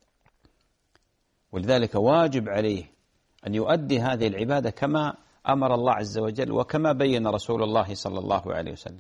ولذلك واجب عليه أن يؤدي هذه العبادة كما أمر الله عز وجل وكما بين رسول الله صلى الله عليه وسلم.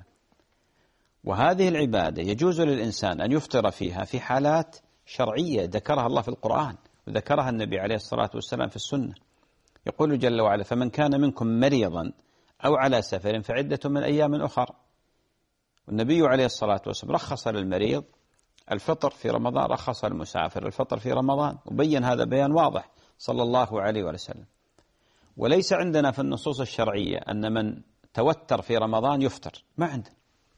وهذه العبادة يجوز للإنسان أن يفطر فيها في حالات شرعية ذكرها الله في القرآن وذكرها النبي عليه الصلاة والسلام في السنة. يقول جل وعلا: فمن كان منكم مريضا أو على سفر فعدة من أيام أخر. والنبي عليه الصلاة والسلام رخص للمريض الفطر في رمضان، رخص للمسافر الفطر في رمضان، وبين هذا بيان واضح صلى الله عليه وسلم. وليس عندنا في النصوص الشرعية أن من توتر في رمضان يفطر، ما عندنا،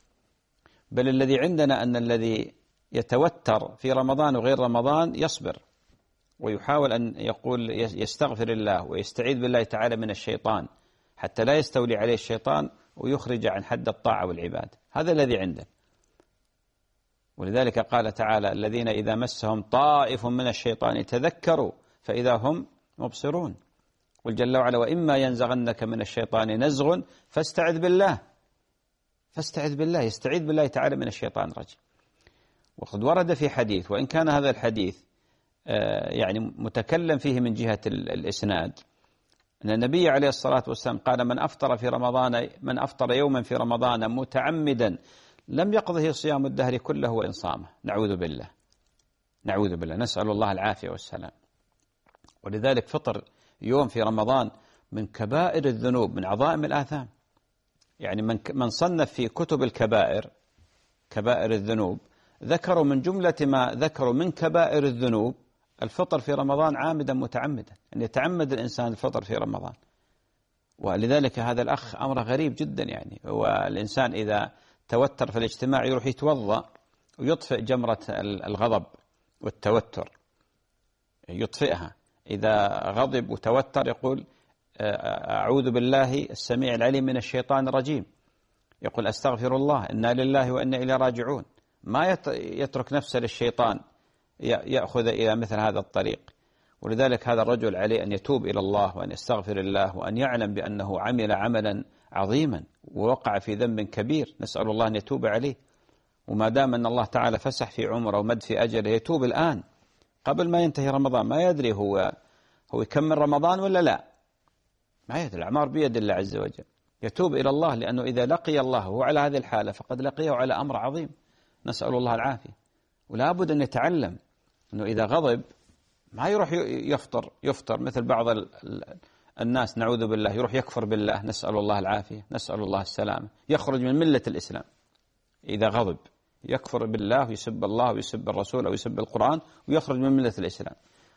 بل الذي عندنا أن الذي يتوتر في رمضان وغير رمضان يصبر ويحاول أن يقول يستغفر الله ويستعيذ بالله تعالى من الشيطان حتى لا يستولي عليه الشيطان ويخرج عن حد الطاعة والعبادة. هذا الذي عندنا. ولذلك قال تعالى: الذين إذا مسهم طائف من الشيطان تذكروا فإذا هم مبصرون. والجل وعلا: وإما ينزغنك من الشيطان نزغ فاستعذ بالله. فاستعذ بالله، يستعيذ بالله تعالى من الشيطان الرجيم. وقد ورد في حديث، وإن كان هذا الحديث يعني متكلم فيه من جهة الإسناد، أن النبي عليه الصلاة والسلام قال: من أفطر في رمضان من أفطر يوما في رمضان متعمدا لم يقضه صيام الدهر كله وإن صامه. نعوذ بالله، نعوذ بالله، نسأل الله العافية والسلام. ولذلك فطر يوم في رمضان من كبائر الذنوب، من عظائم الآثام. يعني من من صنف في كتب الكبائر كبائر الذنوب ذكروا من جملة ما ذكروا من كبائر الذنوب الفطر في رمضان عامدا متعمدا، أن يتعمد الإنسان الفطر في رمضان. ولذلك هذا الأخ أمر غريب جدا. يعني والإنسان إذا توتر في الاجتماع يروح يتوضأ ويطفئ جمرة الغضب والتوتر، يطفئها. إذا غضب وتوتر يقول: أعوذ بالله السميع العليم من الشيطان الرجيم، يقول: أستغفر الله، إنا لله وإنا إليه راجعون. ما يترك نفسه للشيطان يأخذ إلى مثل هذا الطريق. ولذلك هذا الرجل عليه أن يتوب إلى الله وأن يستغفر الله وأن يعلم بأنه عمل عملا عظيما ووقع في ذنب كبير، نسأل الله أن يتوب عليه. وما دام أن الله تعالى فسح في عمره ومد في أجله يتوب الآن قبل ما ينتهي رمضان. ما يدري هو هو يكمل رمضان ولا لا، ما يدري، الأعمار بيد الله عز وجل. يتوب إلى الله، لأنه إذا لقي الله وهو على هذه الحالة فقد لقيه على أمر عظيم، نسأل الله العافية. ولا بد أن يتعلم أنه إذا غضب ما يروح يفطر يفطر مثل بعض الناس، نعوذ بالله، يروح يكفر بالله، نسأل الله العافية، نسأل الله السلامة، يخرج من ملة الإسلام. إذا غضب يكفر بالله ويسب الله ويسب الرسول أو يسب القرآن ويخرج من ملة الإسلام.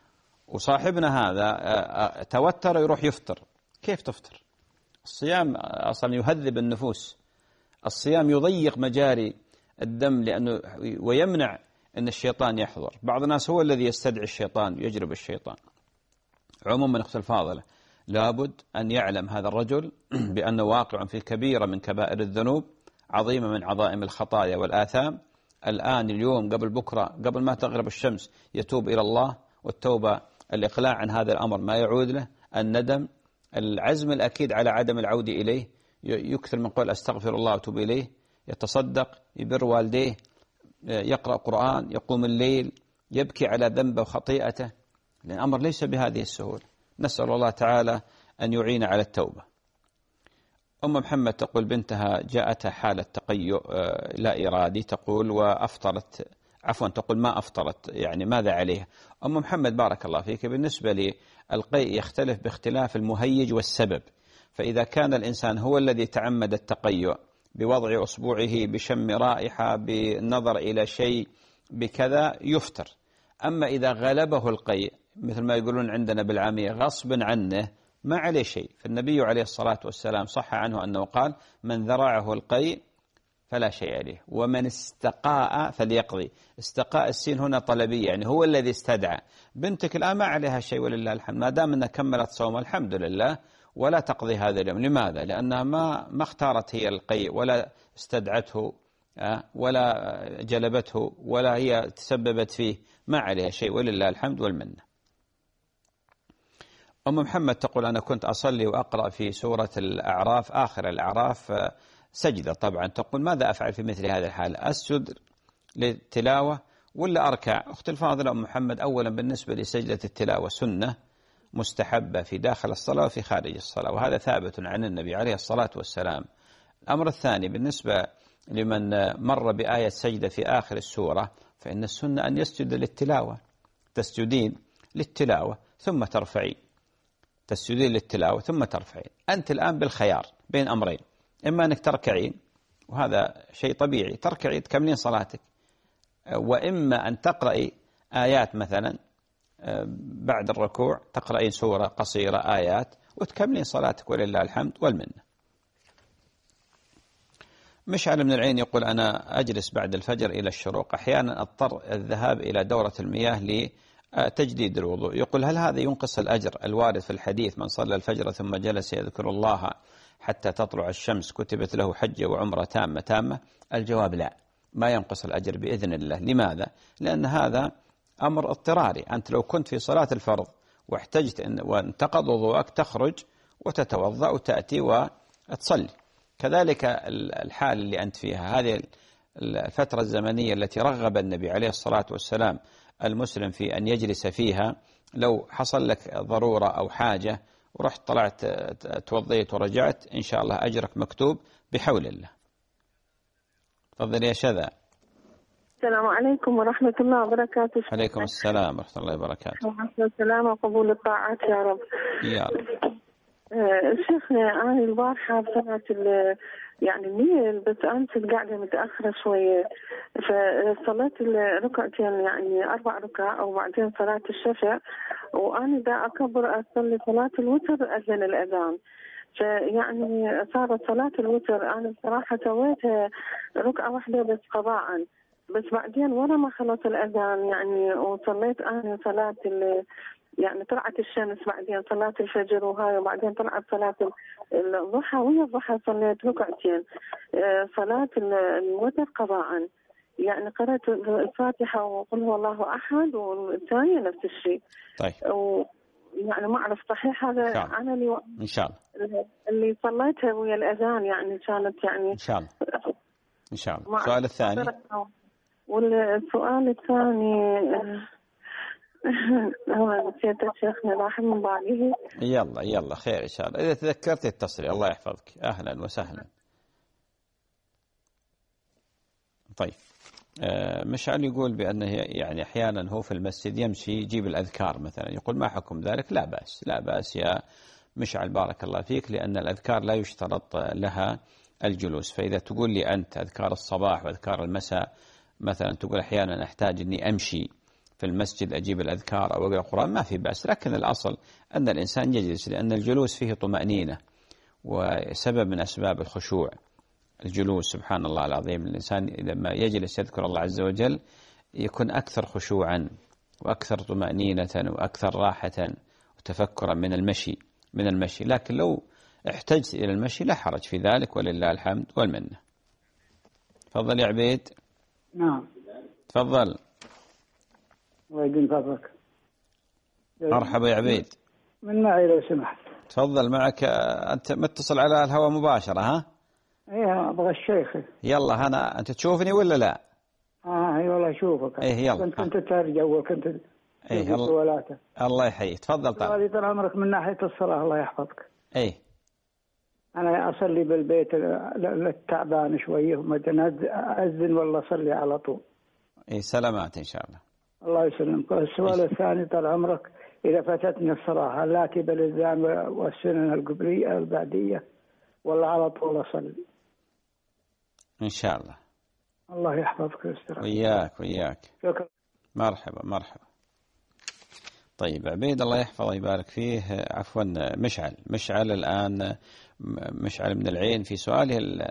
وصاحبنا هذا توتر يروح يفطر. كيف تفطر؟ الصيام أصلا يهذب النفوس، الصيام يضيق مجاري الدم لأنه ويمنع أن الشيطان يحضر. بعض الناس هو الذي يستدعي الشيطان ويجرب الشيطان. عموما أخت الفاضلة، لابد أن يعلم هذا الرجل بأنه واقع في كبيرة من كبائر الذنوب، عظيمة من عظائم الخطايا والآثام. الآن اليوم قبل بكرة قبل ما تغرب الشمس يتوب إلى الله، والتوبة الإقلاع عن هذا الأمر ما يعود له، الندم، العزم الأكيد على عدم العود إليه، يكثر من قول أستغفر الله وأتوب إليه، يتصدق، يبر والديه، يقرأ قرآن، يقوم الليل، يبكي على ذنبه وخطيئته، لأن الأمر ليس بهذه السهولة. نسأل الله تعالى أن يعين على التوبة. أم محمد تقول بنتها جاءتها حالة تقيؤ لا إرادي، تقول وأفطرت، عفوا تقول ما أفطرت، يعني ماذا عليها؟ أم محمد بارك الله فيك، بالنسبة للقيء يختلف باختلاف المهيج والسبب. فإذا كان الإنسان هو الذي تعمد التقيؤ بوضع أصبعه، بشم رائحة، بالنظر إلى شيء، بكذا، يفطر. أما إذا غلبه القيء مثل ما يقولون عندنا بالعامية غصب عنه ما عليه شيء. فالنبي عليه الصلاة والسلام صح عنه أنه قال: من ذرعه القيء فلا شيء عليه. ومن استقاء فليقضي. استقاء السين هنا طلبية، يعني هو الذي استدعى. بنتك الآن ما عليها شيء ولله الحمد، ما دام أنها كملت صوم الحمد لله، ولا تقضي هذا اليوم. لماذا؟ لأنها ما ما اختارت هي القيء، ولا استدعته، ولا جلبته، ولا هي تسببت فيه، ما عليها شيء ولله الحمد والمنة. أم محمد تقول: أنا كنت أصلي وأقرأ في سورة الأعراف آخر الأعراف سجدة. طبعا تقول: ماذا أفعل في مثل هذه الحالة؟ أسجد للتلاوة ولا أركع؟ أخت الفاضلة أم محمد، أولا بالنسبة لسجدة التلاوة سنة مستحبة في داخل الصلاة وفي خارج الصلاة، وهذا ثابت عن النبي عليه الصلاة والسلام. الأمر الثاني بالنسبة لمن مر بآية سجدة في آخر السورة، فإن السنة أن يسجد للتلاوة. تسجدين للتلاوة ثم ترفعين، تسجدين للتلاوة ثم ترفعين. أنت الآن بالخيار بين أمرين: إما أنك تركعين، وهذا شيء طبيعي، تركعي تكملين صلاتك، وإما أن تقرأي آيات مثلا بعد الركوع، تقرأين سورة قصيرة آيات وتكملين صلاتك ولله الحمد والمنة. مشعل من العين يقول: أنا أجلس بعد الفجر إلى الشروق، أحيانا أضطر الذهاب إلى دورة المياه لتجديد الوضوء. يقول: هل هذا ينقص الأجر الوارد في الحديث: من صلى الفجر ثم جلس يذكر الله حتى تطلع الشمس كتبت له حجة وعمرة تامة تامة؟ الجواب: لا، ما ينقص الأجر بإذن الله. لماذا؟ لأن هذا أمر اضطراري. أنت لو كنت في صلاة الفرض واحتجت أن وانتقض وضوءك، تخرج وتتوضأ وتأتي وتصلي. كذلك الحال اللي أنت فيها، هذه الفترة الزمنية التي رغب النبي عليه الصلاة والسلام المسلم في أن يجلس فيها، لو حصل لك ضرورة أو حاجة ورحت طلعت توضيت ورجعت، إن شاء الله أجرك مكتوب بحول الله. تفضل يا شذا. السلام عليكم ورحمة الله وبركاته. عليكم السلام ورحمة الله وبركاته. ورحمة السلام وقبول الطاعات يا رب. يا رب. آه شيخنا، أنا البارحة بصلاة يعني الليل، بس أنا كنت قاعدة متأخرة شوية، فصليت ركعتين يعني أربع ركع، وبعدين صلاة الشفع، وأنا دا أكبر أصلي صلاة الوتر أذن الأذان، فيعني صارت صلاة الوتر أنا بصراحة سويتها ركعة واحدة بس قضاءً، بس بعدين ورا ما خلص الأذان يعني وصليت أنا صلاة يعني طلعت الشمس، بعدين صلاة الفجر وهاي، وبعدين طلعت صلاة الضحى، ويا الضحى صليت ركعتين. صلاة الوتر قضاءً، يعني قرأت الفاتحة وقل هو الله أحد، والثانية نفس الشيء. طيب. و يعني ما أعرف صحيح هذا شاء. أنا اللي إن شاء الله اللي صليتها ويا الأذان يعني كانت يعني إن شاء الله إن شاء الله. السؤال الثاني. والسؤال الثاني هو نسيت شيخنا راح من بعده. يلا يلا خير إن شاء الله، إذا تذكرت اتصلي. الله يحفظك. أهلا وسهلا. طيب. مشعل يقول بأنه يعني أحيانا هو في المسجد يمشي يجيب الأذكار مثلا، يقول: ما حكم ذلك؟ لا بأس، لا بأس يا مشعل، بارك الله فيك، لأن الأذكار لا يشترط لها الجلوس. فإذا تقول لي أنت أذكار الصباح وأذكار المساء مثلا، تقول أحيانا أحتاج أني أمشي في المسجد أجيب الأذكار أو أقرأ القرآن، ما في بأس، لكن الأصل أن الإنسان يجلس، لأن الجلوس فيه طمأنينة، وسبب من أسباب الخشوع الجلوس. سبحان الله العظيم، الإنسان لما يجلس يذكر الله عز وجل يكون أكثر خشوعا وأكثر طمأنينة وأكثر راحة وتفكرا من المشي من المشي لكن لو احتجت إلى المشي لا حرج في ذلك، ولله الحمد والمنة. تفضل يا عبيد. نعم تفضل. الله يديم فضلك. مرحبا يا عبيد. من معي لو سمحت. تفضل معك، أنت متصل على الهواء مباشرة. ها ايه ابغى الشيخ. يلا أنا أنت تشوفني ولا لا؟ اه اي والله اشوفك. ايه يلا. كنت كنت ترجع وكنت ايه الله الله يحييك. تفضل. طبعا هذه طال عمرك من ناحية الصلاة الله يحفظك. ايه أنا أصلي بالبيت للتعبان شوية ومدن أذن ولا أصلي على طول. إيه سلامات إن شاء الله. الله يسلمك. السؤال إيه؟ الثاني طال عمرك، إذا فاتتني الصلاة هل آتي بالإذان والسنن القبلية البعدية ولا على طول أصلي؟ إن شاء الله. الله يحفظك ويسترك. وياك وياك. شكرا. مرحبا مرحبا. طيب عبيد الله يحفظه ويبارك فيه. عفوا مشعل مشعل الآن مشعل من العين في سؤاله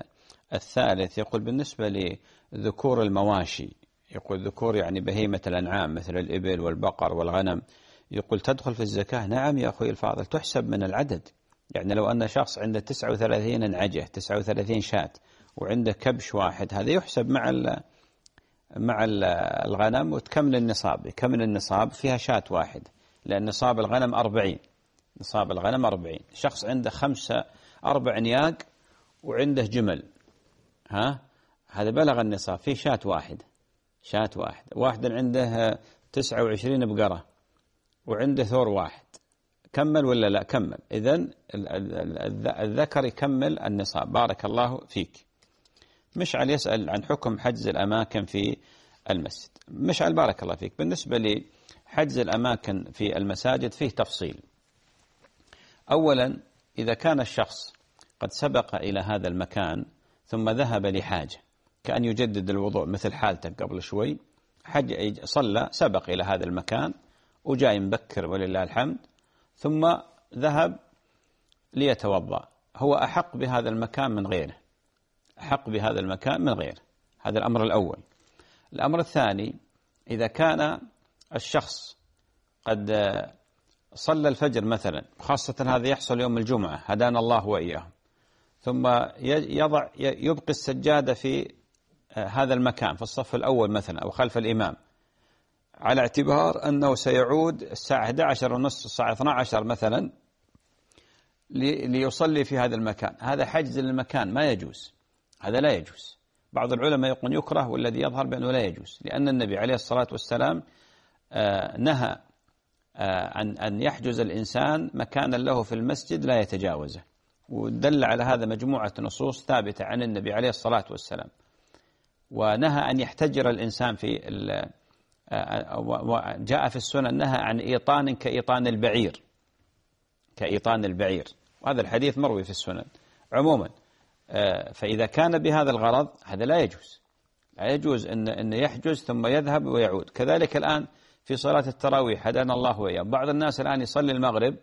الثالث يقول بالنسبة لذكور المواشي، يقول ذكور يعني بهيمة الأنعام مثل الإبل والبقر والغنم، يقول تدخل في الزكاة؟ نعم يا أخوي الفاضل، تحسب من العدد. يعني لو أن شخص عنده تسعة وثلاثين نعجة، تسعة وثلاثين شاة، وعنده كبش واحد، هذا يحسب مع ال مع ال الغنم وتكمل النصاب، يكمل النصاب فيها شاة واحد، لأن نصاب الغنم أربعين، نصاب الغنم أربعين. شخص عنده خمسة أربع نياق وعنده جمل، ها هذا بلغ النصاب، في شاة واحد، شاة واحد. واحد عنده تسعة وعشرين بقرة وعنده ثور واحد، كمل ولا لا؟ كمل. إذن الذكر يكمل النصاب. بارك الله فيك. مشعل يسأل عن حكم حجز الأماكن في المسجد. مشعل بارك الله فيك، بالنسبة لحجز الأماكن في المساجد فيه تفصيل. أولا إذا كان الشخص قد سبق إلى هذا المكان ثم ذهب لحاجة كأن يجدد الوضوء مثل حالتك قبل شوي، حج صلى سبق إلى هذا المكان وجاي مبكر ولله الحمد، ثم ذهب ليتوضأ، هو أحق بهذا المكان من غيره، أحق بهذا المكان من غيره. هذا الأمر الأول. الأمر الثاني إذا كان الشخص قد صلى الفجر مثلا، خاصة هذا يحصل يوم الجمعة هدانا الله وإياهم، ثم يضع يبقي السجادة في هذا المكان في الصف الأول مثلا أو خلف الإمام، على اعتبار أنه سيعود الساعة إحدى عشرة ونصف الساعة اثنتي عشرة مثلا ليصلي في هذا المكان، هذا حجز للمكان ما يجوز، هذا لا يجوز. بعض العلماء يقول يكره، والذي يظهر بأنه لا يجوز، لأن النبي عليه الصلاة والسلام نهى أن أن يحجز الإنسان مكانا له في المسجد لا يتجاوزه، ودل على هذا مجموعة نصوص ثابتة عن النبي عليه الصلاة والسلام. ونهى أن يحتجر الإنسان في جاء في السنن نهى عن إيطان كإيطان البعير، كإيطان البعير، وهذا الحديث مروي في السنن عموما. فإذا كان بهذا الغرض هذا لا يجوز، لا يجوز أن أن يحجز ثم يذهب ويعود. كذلك الآن في صلاة التراويح هدانا الله وإياه، بعض الناس الآن يصلي المغرب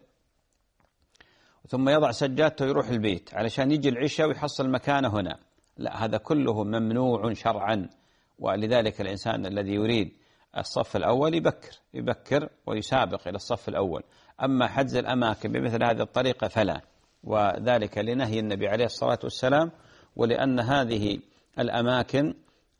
ثم يضع سجادته ويروح البيت علشان يجي العشاء ويحصل مكانه هنا، لا، هذا كله ممنوع شرعا. ولذلك الإنسان الذي يريد الصف الأول يبكر يبكر ويسابق إلى الصف الأول. أما حجز الأماكن بمثل هذه الطريقة فلا، وذلك لنهي النبي عليه الصلاة والسلام، ولأن هذه الأماكن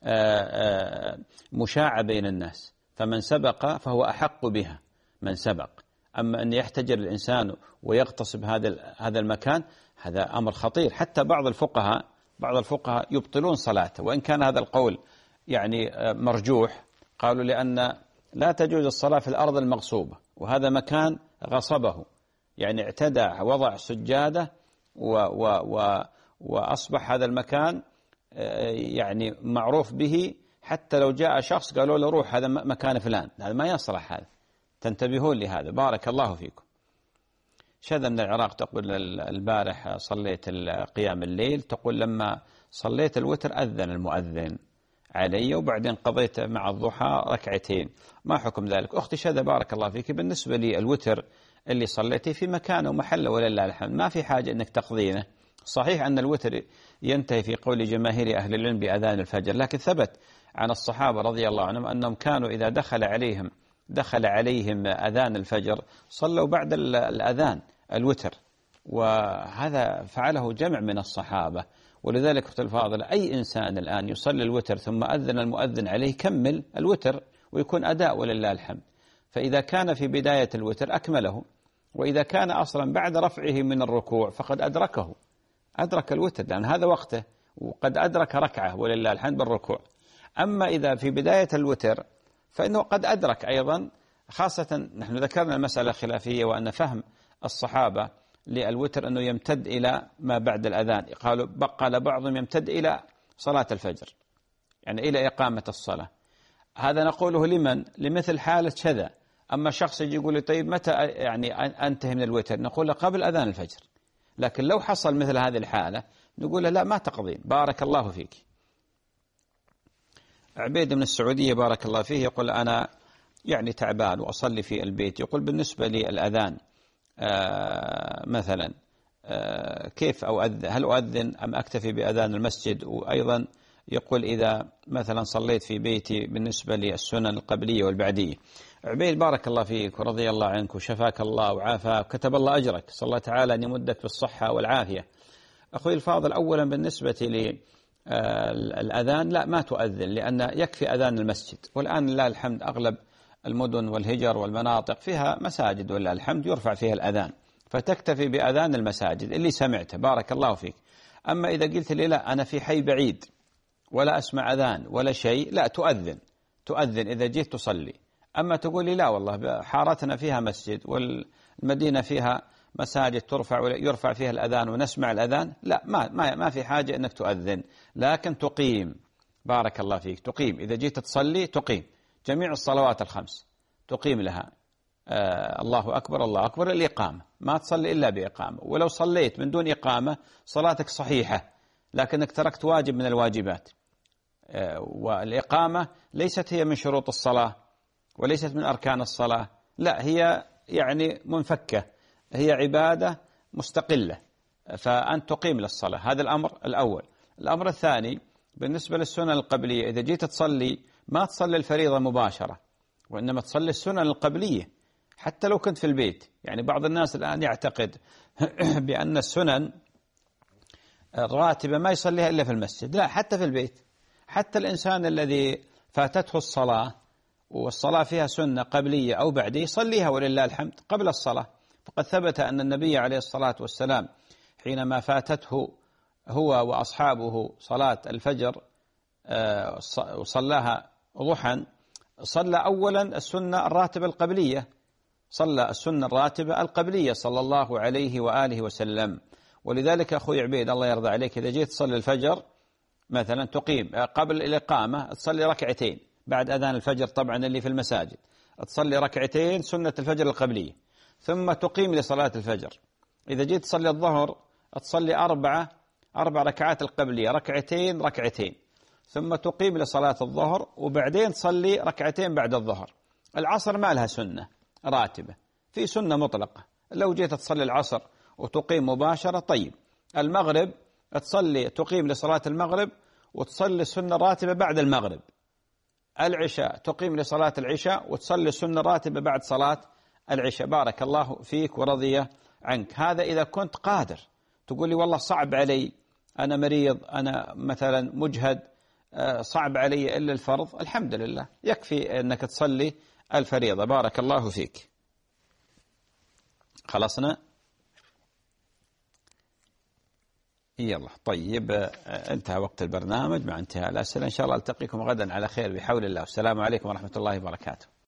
مشاعة بين الناس، فمن سبق فهو أحق بها من سبق. أما أن يحتجر الإنسان ويغتصب هذا هذا المكان هذا أمر خطير. حتى بعض الفقهاء بعض الفقهاء يبطلون صلاته، وإن كان هذا القول يعني مرجوح، قالوا لأن لا تجوز الصلاة في الأرض المغصوبة، وهذا مكان غصبه، يعني اعتدى وضع سجادة و و و وأصبح هذا المكان يعني معروف به، حتى لو جاء شخص قالوا له روح هذا مكان فلان، هذا ما يصلح، هذا تنتبهون لهذا. بارك الله فيكم. شذا من العراق تقول البارح صليت قيام الليل، تقول لما صليت الوتر أذن المؤذن علي وبعدين قضيت مع الضحى ركعتين، ما حكم ذلك؟ أختي شذا بارك الله فيك، بالنسبة لي الوتر اللي صليتي في مكانه ومحله ولله الحمد، ما في حاجة أنك تقضينه. صحيح أن الوتر ينتهي في قول جماهير أهل العلم بأذان الفجر، لكن ثبت عن الصحابة رضي الله عنهم أنهم كانوا إذا دخل عليهم دخل عليهم أذان الفجر صلوا بعد الأذان الوتر، وهذا فعله جمع من الصحابة. ولذلك أختي الفاضلة أي إنسان الآن يصلي الوتر ثم أذن المؤذن عليه كمل الوتر ويكون أداء ولله الحمد. فإذا كان في بداية الوتر أكمله، وإذا كان أصلا بعد رفعه من الركوع فقد أدركه أدرك الوتر، لأن هذا وقته وقد أدرك ركعة ولله الحمد بالركوع. أما إذا في بداية الوتر فإنه قد أدرك أيضا، خاصة نحن ذكرنا المسألة خلافية، وأن فهم الصحابة للوتر أنه يمتد إلى ما بعد الأذان، قالوا قال بعضهم يمتد إلى صلاة الفجر، يعني إلى إقامة الصلاة. هذا نقوله لمن؟ لمثل حالة شذا. أما شخص يجي يقول لي طيب متى يعني أنتهي من الوتر؟ نقول له قبل أذان الفجر. لكن لو حصل مثل هذه الحالة نقول له لا، ما تقضين. بارك الله فيك. عبيد من السعودية بارك الله فيه يقول أنا يعني تعبان وأصلي في البيت، يقول بالنسبة لي الأذان آه مثلا كيف أؤذن؟ هل أؤذن أم أكتفي بأذان المسجد؟ وأيضا يقول إذا مثلا صليت في بيتي بالنسبة للسنن القبلية والبعدية. عبيد بارك الله فيك ورضي الله عنك وشفاك الله وعافاك وكتب الله أجرك، صلى الله تعالى أن يمدك بالصحة والعافية. أخوي الفاضل، أولا بالنسبة للأذان لا ما تؤذن، لأن يكفي أذان المسجد، والآن لله الحمد أغلب المدن والهجر والمناطق فيها مساجد ولله الحمد يرفع فيها الأذان، فتكتفي بأذان المساجد اللي سمعته بارك الله فيك. أما إذا قلت لي لا أنا في حي بعيد ولا أسمع أذان ولا شيء، لا تؤذن تؤذن إذا جيت تصلي. أما تقول لي لا والله حارتنا فيها مسجد والمدينة فيها مساجد ترفع ويرفع فيها الأذان ونسمع الأذان، لا ما ما ما في حاجة أنك تؤذن، لكن تقيم بارك الله فيك، تقيم إذا جيت تصلي تقيم جميع الصلوات الخمس تقيم لها آه الله أكبر الله أكبر الإقامة، ما تصلي إلا بإقامة، ولو صليت من دون إقامة صلاتك صحيحة لكنك تركت واجب من الواجبات. آه والإقامة ليست هي من شروط الصلاة وليست من أركان الصلاة، لا هي يعني منفكة، هي عبادة مستقلة، فأنت تقيم للصلاة. هذا الأمر الأول. الأمر الثاني بالنسبة للسنن القبلية، إذا جيت تصلي ما تصلي الفريضة مباشرة، وإنما تصلي السنن القبلية حتى لو كنت في البيت. يعني بعض الناس الآن يعتقد بأن السنن الراتبة ما يصليها إلا في المسجد، لا حتى في البيت. حتى الإنسان الذي فاتته الصلاة والصلاة فيها سنة قبلية أو بعدية يصليها ولله الحمد قبل الصلاة. فقد ثبت أن النبي عليه الصلاة والسلام حينما فاتته هو وأصحابه صلاة الفجر وصلاها ضحى، صلى أولا السنة الراتبة القبلية، صلى السنة الراتبة القبلية صلى الله عليه وآله وسلم. ولذلك أخوي عبيد الله يرضى عليك، إذا جيت تصلي الفجر مثلا تقيم قبل الإقامة تصلي ركعتين بعد أذان الفجر طبعا اللي في المساجد، تصلي ركعتين سنة الفجر القبلية، ثم تقيم لصلاة الفجر. إذا جيت تصلي الظهر تصلي أربعة أربع ركعات القبلية، ركعتين ركعتين، ثم تقيم لصلاة الظهر وبعدين تصلي ركعتين بعد الظهر. العصر ما لها سنة راتبة، في سنة مطلقة، لو جيت تصلي العصر وتقيم مباشرة طيب. المغرب تصلي تقيم لصلاة المغرب وتصلي السنة الراتبة بعد المغرب. العشاء تقيم لصلاة العشاء وتصلي السنة الراتبة بعد صلاة العشاء. بارك الله فيك ورضي عنك. هذا إذا كنت قادر. تقول لي والله صعب علي، أنا مريض، أنا مثلا مجهد، صعب علي إلا الفرض، الحمد لله يكفي أنك تصلي الفريضة. بارك الله فيك. خلصنا؟ يلا طيب، انتهى وقت البرنامج مع انتهاء الأسئلة. إن شاء الله ألتقيكم غدا على خير بحول الله. والسلام عليكم ورحمة الله وبركاته.